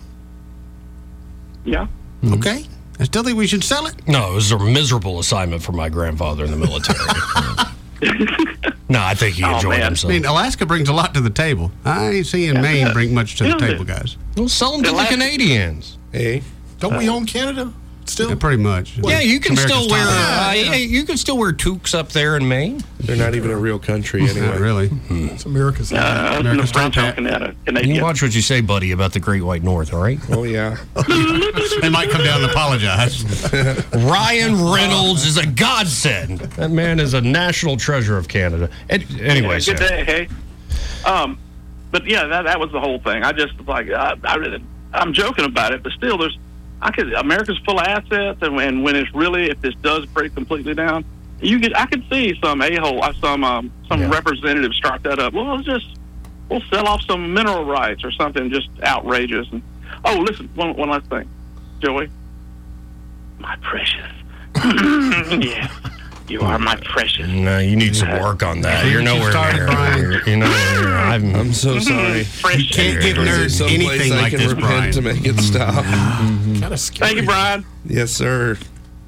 Yeah. Okay. I still think we should sell it. No, it was a miserable assignment for my grandfather in the military. No, I think he Oh, enjoyed man. himself. I mean, Alaska brings a lot to the table. I ain't seeing Maine bring much to the Yeah. table, guys. We'll sell them to the Alaska- Canadians. Hey, don't we own Canada still? Yeah, pretty much. Yeah, you can America's still wear top. uh, yeah, you can still wear toques up there in Maine. They're not even a real country anyway. Not really. It's America's. Uh, America's French top on hat. Canada. You Canadian. watch what you say, buddy, about the Great White North, all right? Oh, yeah. They might come down and apologize. Ryan Reynolds is a godsend. That man is a national treasure of Canada. And, anyway, Yeah, good Sam. day, hey. Um, but yeah, that that was the whole thing. I just like I, I really, I'm joking about it, but still, there's I could America's full of assets, and, and when it's really if this does break completely down, you could I could see some a hole, some um, some Yeah. representatives start that up. Well, let's just we'll sell off some mineral rights or something just outrageous. And oh, listen, one one last thing, Joey, my precious, yeah. You are my precious. No, you need some work on that. You're You nowhere started, near. Brian. You're, you're nowhere near. I'm, I'm so sorry. You can't give Is there nerds someplace anything I like can this, repent Brian. to make it stop? Kind of scary. Thank you, Brian. Yes, sir.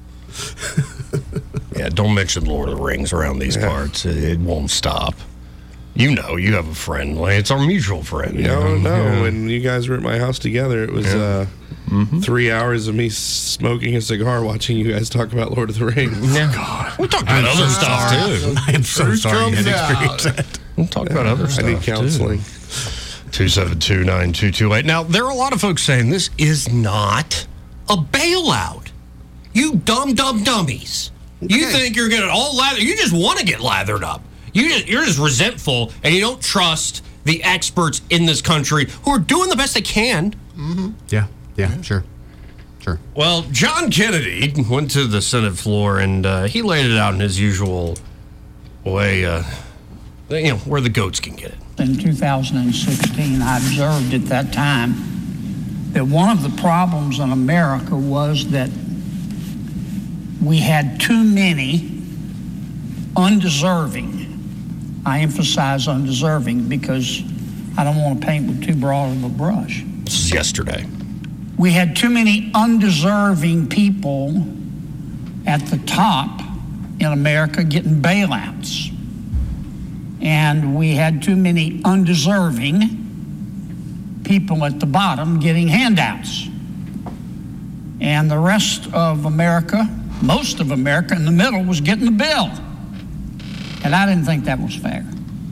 Yeah, don't mention Lord of the Rings around these parts. It, it won't stop. You know, you have a friend. Like, it's our mutual friend. you No, know? no. Yeah. When you guys were at my house together, it was Yeah. uh, three hours of me smoking a cigar watching you guys talk about Lord of the Rings. Yeah. We talk about other stuff, too. I am so Truth sorry you had comes to experience out. that. We'll talk about other stuff, I need counseling. two seven two, nine two two eight. Now, there are a lot of folks saying this is not a bailout. You dumb, dumb dummies. You Okay. think you're going to all lather. You just want to get lathered up. You just, you're just resentful, and you don't trust the experts in this country who are doing the best they can. Yeah, yeah, sure. Sure. Well, John Kennedy went to the Senate floor, and uh, he laid it out in his usual way, uh, you know, where the goats can get it. In two thousand sixteen, I observed at that time that one of the problems in America was that we had too many undeserving. I emphasize undeserving because I don't want to paint with too broad of a brush. This is yesterday. We had too many undeserving people at the top in America getting bailouts. And we had too many undeserving people at the bottom getting handouts. And the rest of America, most of America in the middle, was getting the bill. And I didn't think that was fair.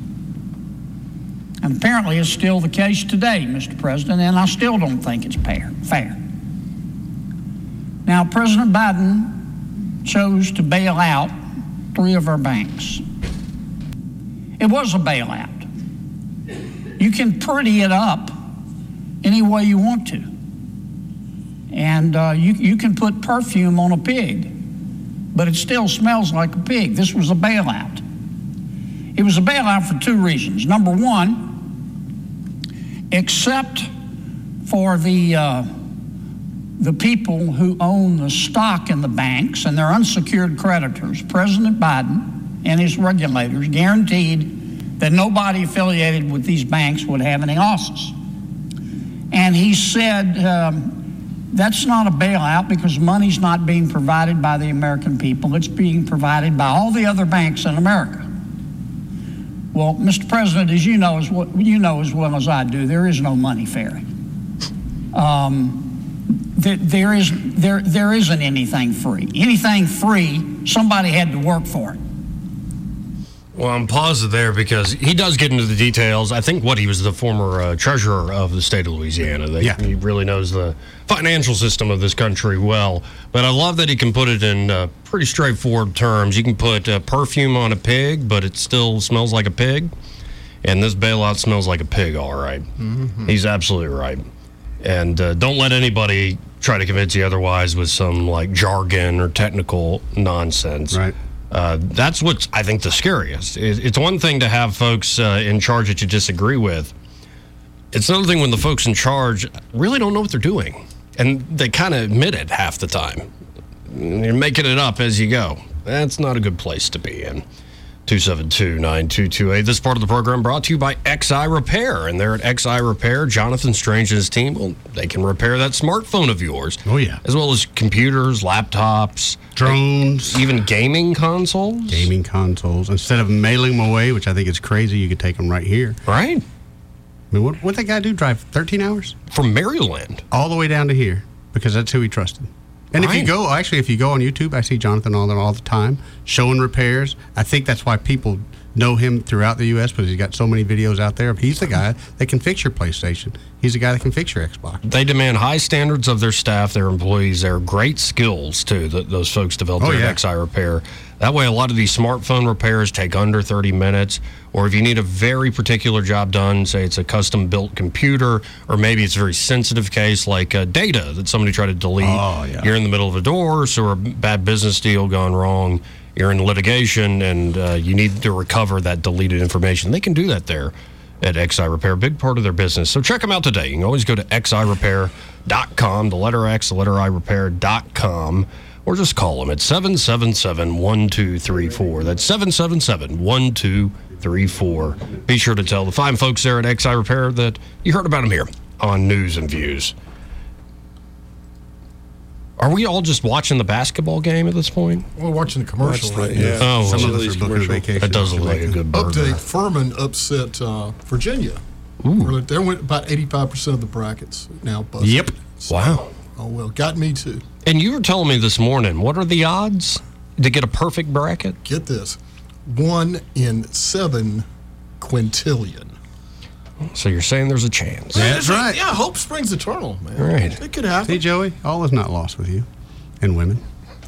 And apparently it's still the case today, Mister President, and I still don't think it's fair. fair. Now, President Biden chose to bail out three of our banks. It was a bailout. You can pretty it up any way you want to. And uh, you, you can put perfume on a pig, but it still smells like a pig. This was a bailout. It was a bailout for two reasons. Number one, except for the uh, the people who own the stock in the banks and their unsecured creditors, President Biden and his regulators guaranteed that nobody affiliated with these banks would have any losses. And he said, um, that's not a bailout because money's not being provided by the American people. It's being provided by all the other banks in America. Well, Mister President, as you know as, well, you know as well as I do, there is no money ferry. Um, there, there, is, there, there isn't anything free. Anything free, somebody had to work for it. Well, I'm paused there because he does get into the details. I think what he was the former uh, treasurer of the state of Louisiana. They, yeah. He really knows the financial system of this country well. But I love that he can put it in uh, pretty straightforward terms. You can put uh, perfume on a pig, but it still smells like a pig. And this bailout smells like a pig, all right. Mm-hmm. He's absolutely right. And uh, don't let anybody try to convince you otherwise with some like jargon or technical nonsense. Right. Uh, that's what's, I think, the scariest. It's one thing to have folks uh, in charge that you disagree with. It's another thing when the folks in charge really don't know what they're doing. And they kind of admit it half the time. You're making it up as you go. That's not a good place to be in. two seven two, nine two two eight. This part of the program brought to you by X I Repair. And there at X I Repair, Jonathan Strange and his team, well, they can repair that smartphone of yours. Oh, yeah. As well as computers, laptops, drones, even gaming consoles. Gaming consoles. Instead of mailing them away, which I think is crazy, you could take them right here. Right. I mean, what what that guy do? Drive thirteen hours? From Maryland. All the way down to here, because that's who he trusted. And right. if you go, actually, if you go on YouTube, I see Jonathan all, all the time showing repairs. I think that's why people know him throughout the U S because he's got so many videos out there. He's the guy that can fix your PlayStation. He's the guy that can fix your Xbox. They demand high standards of their staff, their employees. They're great skills, too, that those folks develop oh, at yeah. X I Repair. That way, a lot of these smartphone repairs take under thirty minutes. Or if you need a very particular job done, say it's a custom-built computer, or maybe it's a very sensitive case like uh, data that somebody tried to delete. Oh, yeah. You're in the middle of a divorce or a bad business deal gone wrong. You're in litigation, and uh, you need to recover that deleted information. They can do that there at X I Repair, big part of their business. So check them out today. You can always go to X I repair dot com, the letter X, the letter I, repair dot com, or just call them at seven seven seven, one two three four. That's seven seven seven, one two three four. Be sure to tell the fine folks there at X I Repair that you heard about them here on News and Views. Are we all just watching the basketball game at this point? We're watching the commercial right yeah. now. Oh, some of us are booking vacation. That does look like a good burger. Update, Furman upset uh, Virginia. Ooh. They went about eighty-five percent of the brackets now busted. Yep. So, wow. Oh, well, got me too. And you were telling me this morning, what are the odds to get a perfect bracket? Get this. One in seven quintillion. So you're saying there's a chance. Yeah, that's right. Yeah, hope springs eternal, man. Right. It could happen. See, Joey, all is not lost with you and women.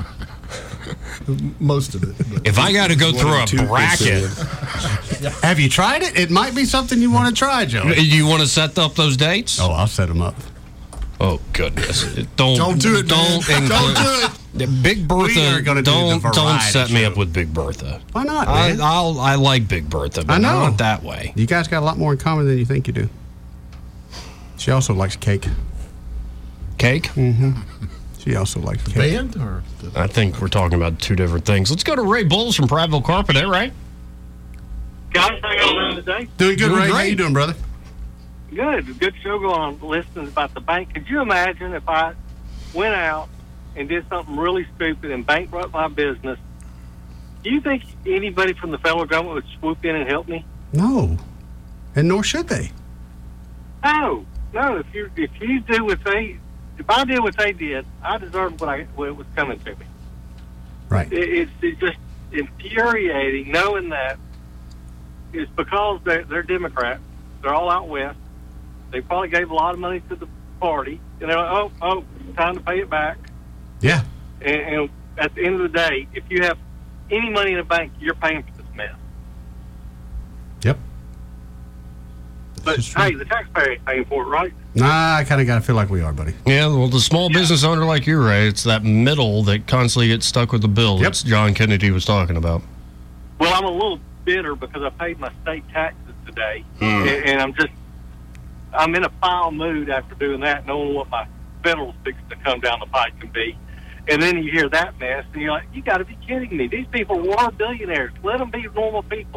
Most of it. But. If I got to go through a bracket. Have you tried it? It might be something you want to try, Joey. You want to set up those dates? Oh, I'll set them up. Oh, goodness. Don't, don't do it, Don't, man. Don't do it. Big Bertha, don't, do don't set me show. up with Big Bertha. Why not, I, man? I'll, I like Big Bertha, but I know. not that way. You guys got a lot more in common than you think you do. She also likes cake. Cake? Mm-hmm. She also likes the cake. Band? Or the- I think we're talking about two different things. Let's go to Ray Bowles from Prattville Carpet, eh, right? Guys, how y'all doing today? Doing good, Doing Ray. great. How you doing, brother? Good. Good show going on. Listening about the bank. Could you imagine if I went out and did something really stupid and bankrupt my business? Do you think anybody from the federal government would swoop in and help me? No. And nor should they. No. No. If you if you do what they if I did what they did, I deserved what I what was coming to me. Right. It, it's, it's just infuriating knowing that it's because they're, they're Democrats. They're all out west. They probably gave a lot of money to the party, and they're like, oh, oh, time to pay it back. Yeah. And, and at the end of the day, if you have any money in a bank, you're paying for this mess. Yep. But, hey, the taxpayer ain't paying for it, right? Nah, I kind of got to feel like we are, buddy. Yeah, well, the small yeah. business owner like you, Ray, it's that middle that constantly gets stuck with the bill yep. that John Kennedy was talking about. Well, I'm a little bitter because I paid my state taxes today, mm. and, and I'm just, I'm in a foul mood after doing that, knowing what my federal fix to come down the pipe can be. And then you hear that mess, and you're like, you got to be kidding me. These people were billionaires. Let them be normal people.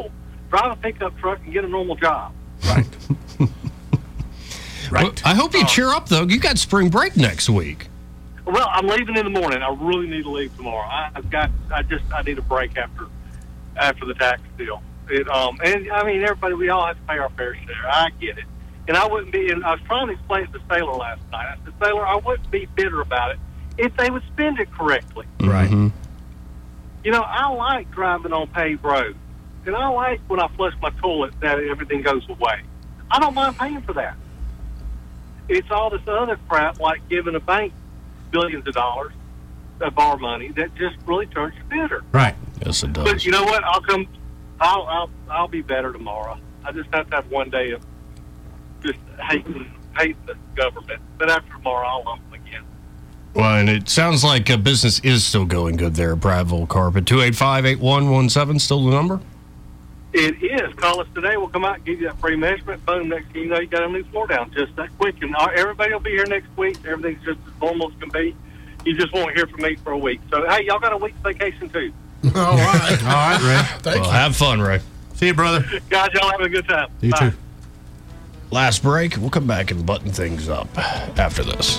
drive a pickup truck and get a normal job. Right. Right. Well, I hope you cheer up, though. You got spring break next week. Well, I'm leaving in the morning. I really need to leave tomorrow. I, I've got. I just. I need a break after, after the tax deal. It. Um. And I mean, everybody. We all have to pay our fair share. I get it. And I wouldn't be. And I was trying to explain it to Sailor last night. I said, Sailor, I wouldn't be bitter about it if they would spend it correctly. Right. Mm-hmm. You know, I like driving on paved roads, and I like when I flush my toilet that everything goes away. I don't mind paying for that. It's all this other crap like giving a bank billions of dollars of our money that just really turns you bitter. Right. Yes, it does. But you know what? I'll come. I'll I'll I'll be better tomorrow. I just have to have one day of just hating hating the government. But after tomorrow, I'll love them again. Well, and it sounds like uh, business is still going good there at Bradville Carpet. two eight five, eight one one seven, still the number? It is. Call us today. We'll come out and give you that free measurement. Boom, next thing you know, you got a new floor down just that quick. And everybody will be here next week. Everything's just as normal as can be. You just won't hear from me for a week. So, hey, y'all got a week's vacation, too. All right. All right, Ray. Thank well, you. Have fun, Ray. See you, brother. Guys, y'all have a good time. You Bye. too. Last break. We'll come back and button things up after this.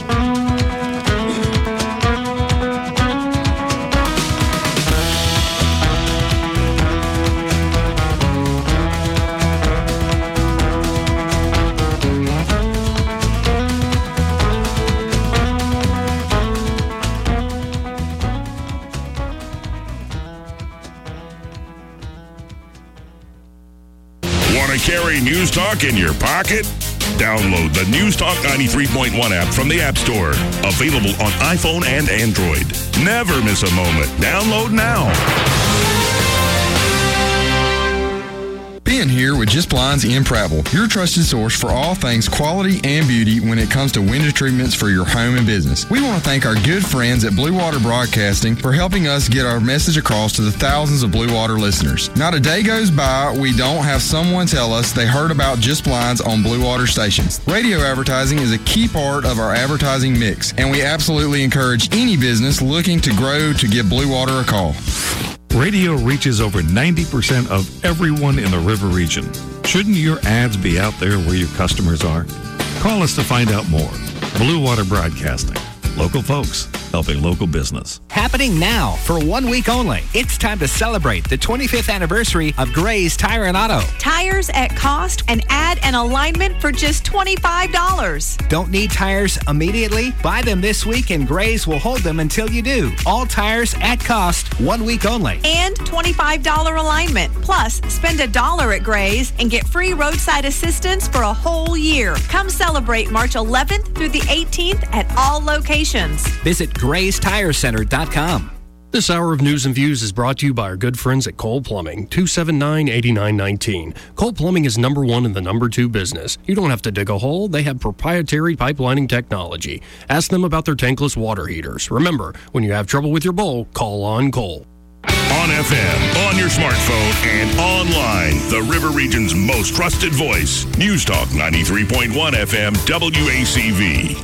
Carry News Talk in your pocket? Download the News Talk ninety-three point one app from the App Store. Available on iPhone and Android. Never miss a moment. Download now. Ben here with Just Blinds in Prattville, your trusted source for all things quality and beauty when it comes to window treatments for your home and business. We want to thank our good friends at Blue Water Broadcasting for helping us get our message across to the thousands of Blue Water listeners. Not a day goes by we don't have someone tell us they heard about Just Blinds on Blue Water stations. Radio advertising is a key part of our advertising mix, and we absolutely encourage any business looking to grow to give Blue Water a call. Radio reaches over ninety percent of everyone in the river region. Shouldn't your ads be out there where your customers are? Call us to find out more. Blue Water Broadcasting. Local folks helping local business. Happening now for one week only. It's time to celebrate the twenty-fifth anniversary of Gray's Tire and Auto. Tires at cost and add an alignment for just twenty-five dollars. Don't need tires immediately? Buy them this week and Gray's will hold them until you do. All tires at cost, one week only. And twenty-five dollars alignment. Plus, spend a dollar at Gray's and get free roadside assistance for a whole year. Come celebrate March eleventh through the eighteenth at all locations. Visit grays tire center dot com. This hour of News and Views is brought to you by our good friends at Cole Plumbing, two seven nine, eight nine one nine. Cole Plumbing is number one in the number two business. You don't have to dig a hole. They have proprietary pipelining technology. Ask them about their tankless water heaters. Remember, when you have trouble with your bowl, call on Cole. On F M, on your smartphone, and online, the River Region's most trusted voice. News Talk ninety-three point one F M W A C V.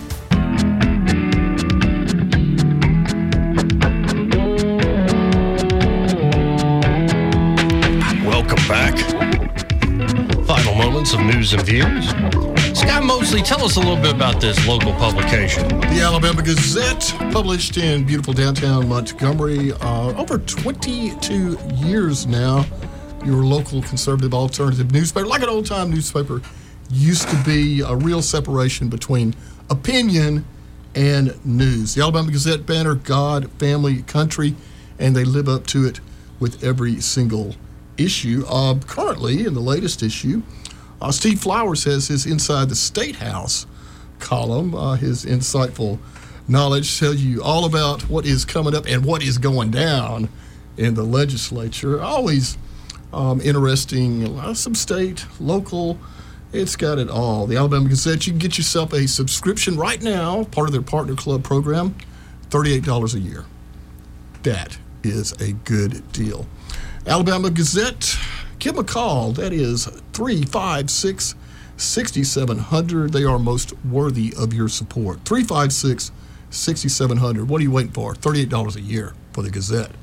Welcome back. Final moments of News and Views. Scott Mosley, tell us a little bit about this local publication. The Alabama Gazette, published in beautiful downtown Montgomery, uh, over twenty-two years now. Your local conservative alternative newspaper, like an old-time newspaper, used to be a real separation between opinion and news. The Alabama Gazette banner, God, family, country, and they live up to it with every single issue. Uh, currently, in the latest issue, uh, Steve Flowers has his Inside the State House column. Uh, his insightful knowledge tells you all about what is coming up and what is going down in the legislature. Always um, interesting, uh, some state, local. It's got it all. The Alabama Gazette, you can get yourself a subscription right now, part of their Partner Club program, thirty-eight dollars a year. That is a good deal. Alabama Gazette, give them a call. That is three five six, six seven zero zero. They are most worthy of your support. three five six, six seven zero zero. What are you waiting for? thirty-eight dollars a year for the Gazette.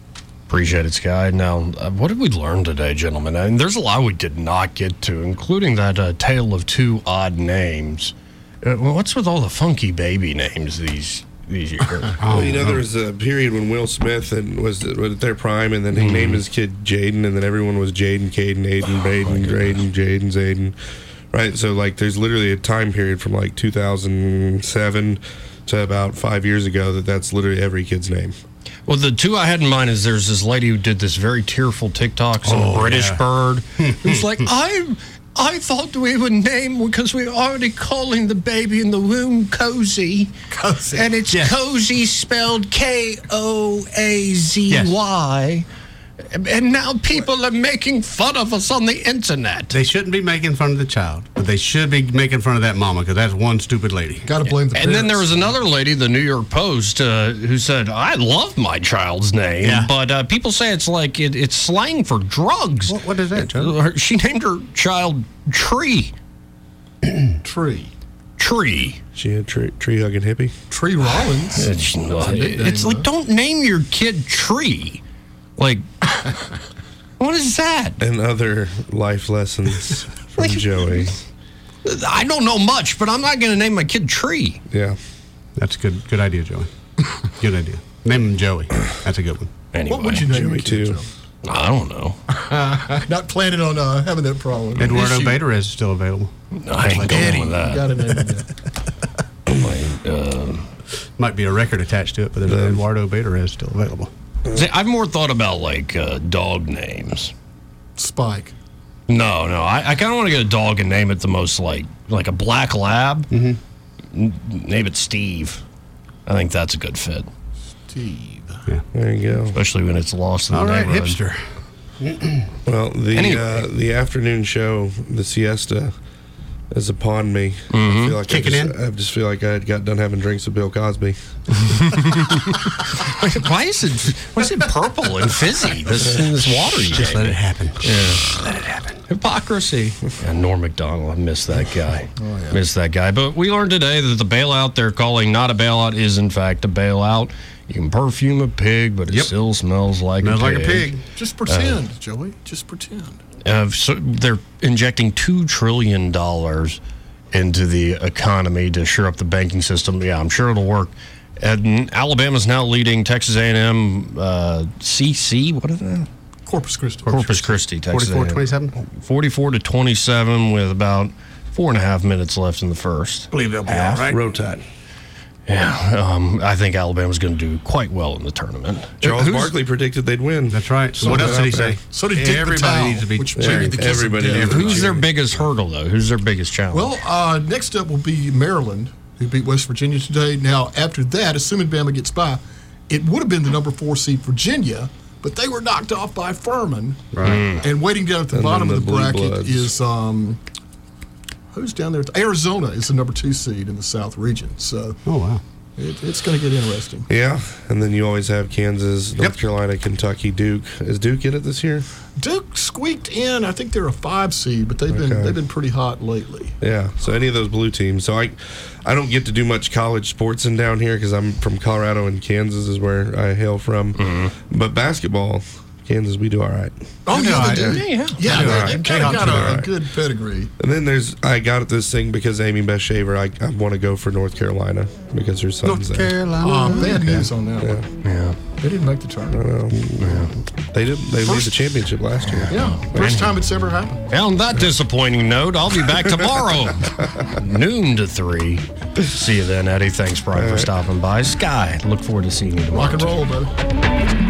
Appreciate it, Sky. Now, uh, what did we learn today, gentlemen? I mean, there's a lot we did not get to, including that uh, tale of two odd names. Uh, what's with all the funky baby names these these years? Well, you know, there was a period when Will Smith and was at their prime, and then he mm. named his kid Jaden, and then everyone was Jaden, Caden, Aiden, Baden, Graydon, Jaden, Zayden. Right? So, like, there's literally a time period from, like, two thousand seven to about five years ago that that's literally every kid's name. Well, the two I had in mind is there's this lady who did this very tearful TikTok, some oh, British yeah. bird, who's like, I I thought we would name, because we're already calling the baby in the womb Cozy. Cozy. And it's yes. Cozy spelled K O A Z Y. Yes. And now people are making fun of us on the internet. They shouldn't be making fun of the child, but they should be making fun of that mama, because that's one stupid lady. Got to blame the And parents. then there was another lady, the New York Post, uh, who said, I love my child's name, yeah. but uh, people say it's like it, it's slang for drugs. What, what is that, Joe? Her, she named her child Tree. Tree. Tree. She a tree, tree hugging hippie? Tree Rollins. It's, it's like, don't name your kid Tree. Like, what is that? And other life lessons from like, Joey. I don't know much, but I'm not going to name my kid Tree. Yeah. That's a good good idea, Joey. Good idea. Name him Joey. That's a good one. Anyway, what would you name Joey, too? I don't know. Not planning on uh, having that problem. Eduardo Baderez is still available. No, I ain't going with that. Got a name that. uh, Might be a record attached to it, but there's Eduardo Baderez still available. See, I've more thought about, like, uh, dog names. Spike. No, no. I, I kind of want to get a dog and name it the most, like, like a black lab. Mm-hmm. N- name it Steve. I think that's a good fit. Steve. Yeah. There you go. Especially when it's lost in the All right, neighborhood. hipster. Well, the Anyway. uh, the afternoon show, the siesta, is upon me. Mm-hmm. I feel like Kicking I just, in? I just feel like I had got done having drinks with Bill Cosby. Why is it why is it purple and fizzy? This, this water you Just gave let me? it happen. Yeah. Let it happen. Hypocrisy. And Norm Macdonald, I miss that guy. Oh, yeah. Miss that guy. But we learned today that the bailout they're calling not a bailout is in fact a bailout. You can perfume a pig, but it Yep. still smells like Smells a pig. like a pig. Just pretend, uh, Joey. Just pretend. Uh, so they're injecting two trillion dollars into the economy to shore up the banking system. Yeah, I'm sure it'll work. And Alabama's now leading Texas A and M uh, C C. What is that? Corpus Christi. Corpus Christi, Texas forty-four twenty-seven? forty-four to twenty-seven with about four and a half minutes left in the first. I believe they'll be all right. Road Tide. Yeah, um, I think Alabama's going to do quite well in the tournament. Charles Who's- Barkley predicted they'd win. That's right. So So what did else did he there. say? So did Dick Everybody Vitale, needs to be which cheering. maybe the kiss of Everybody death. needs to be Who's their biggest hurdle, though? Who's their biggest challenge? Well, uh, next up will be Maryland, who beat West Virginia today. Now, after that, assuming Bama gets by, it would have been the number four seed Virginia, but they were knocked off by Furman. Right. And waiting down at the And bottom then of the the Blue bracket Bloods. is um, who's down there? Arizona is the number two seed in the South region. So Oh, wow. it, it's going to get interesting. Yeah, and then you always have Kansas, North Yep. Carolina, Kentucky, Duke. Is Duke in it this year? Duke squeaked in. I think they're a five seed, but they've been Okay. they've been pretty hot lately. Yeah, so any of those blue teams. So I, I don't get to do much college sports in down here because I'm from Colorado and Kansas is where I hail from. Mm-hmm. But basketball, Kansas, we do all right. Oh, Yeah, yeah, I they do. do. Yeah, Yeah, yeah, yeah. they've They got, got got to a, all a right. good pedigree. And then there's I got this thing because Amy Beth Shaver. I, I want to go for North Carolina because her son's North there. Carolina. Uh, bad news on that Yeah. one. yeah. They didn't make the tournament. They did. They lead First- the championship last year. Yeah, first time it's ever happened. On that disappointing note, I'll be back tomorrow, noon to three. See you then, Eddie. Thanks, Brian, for stopping by. Sky, look forward to seeing you tomorrow. Rock and roll, brother.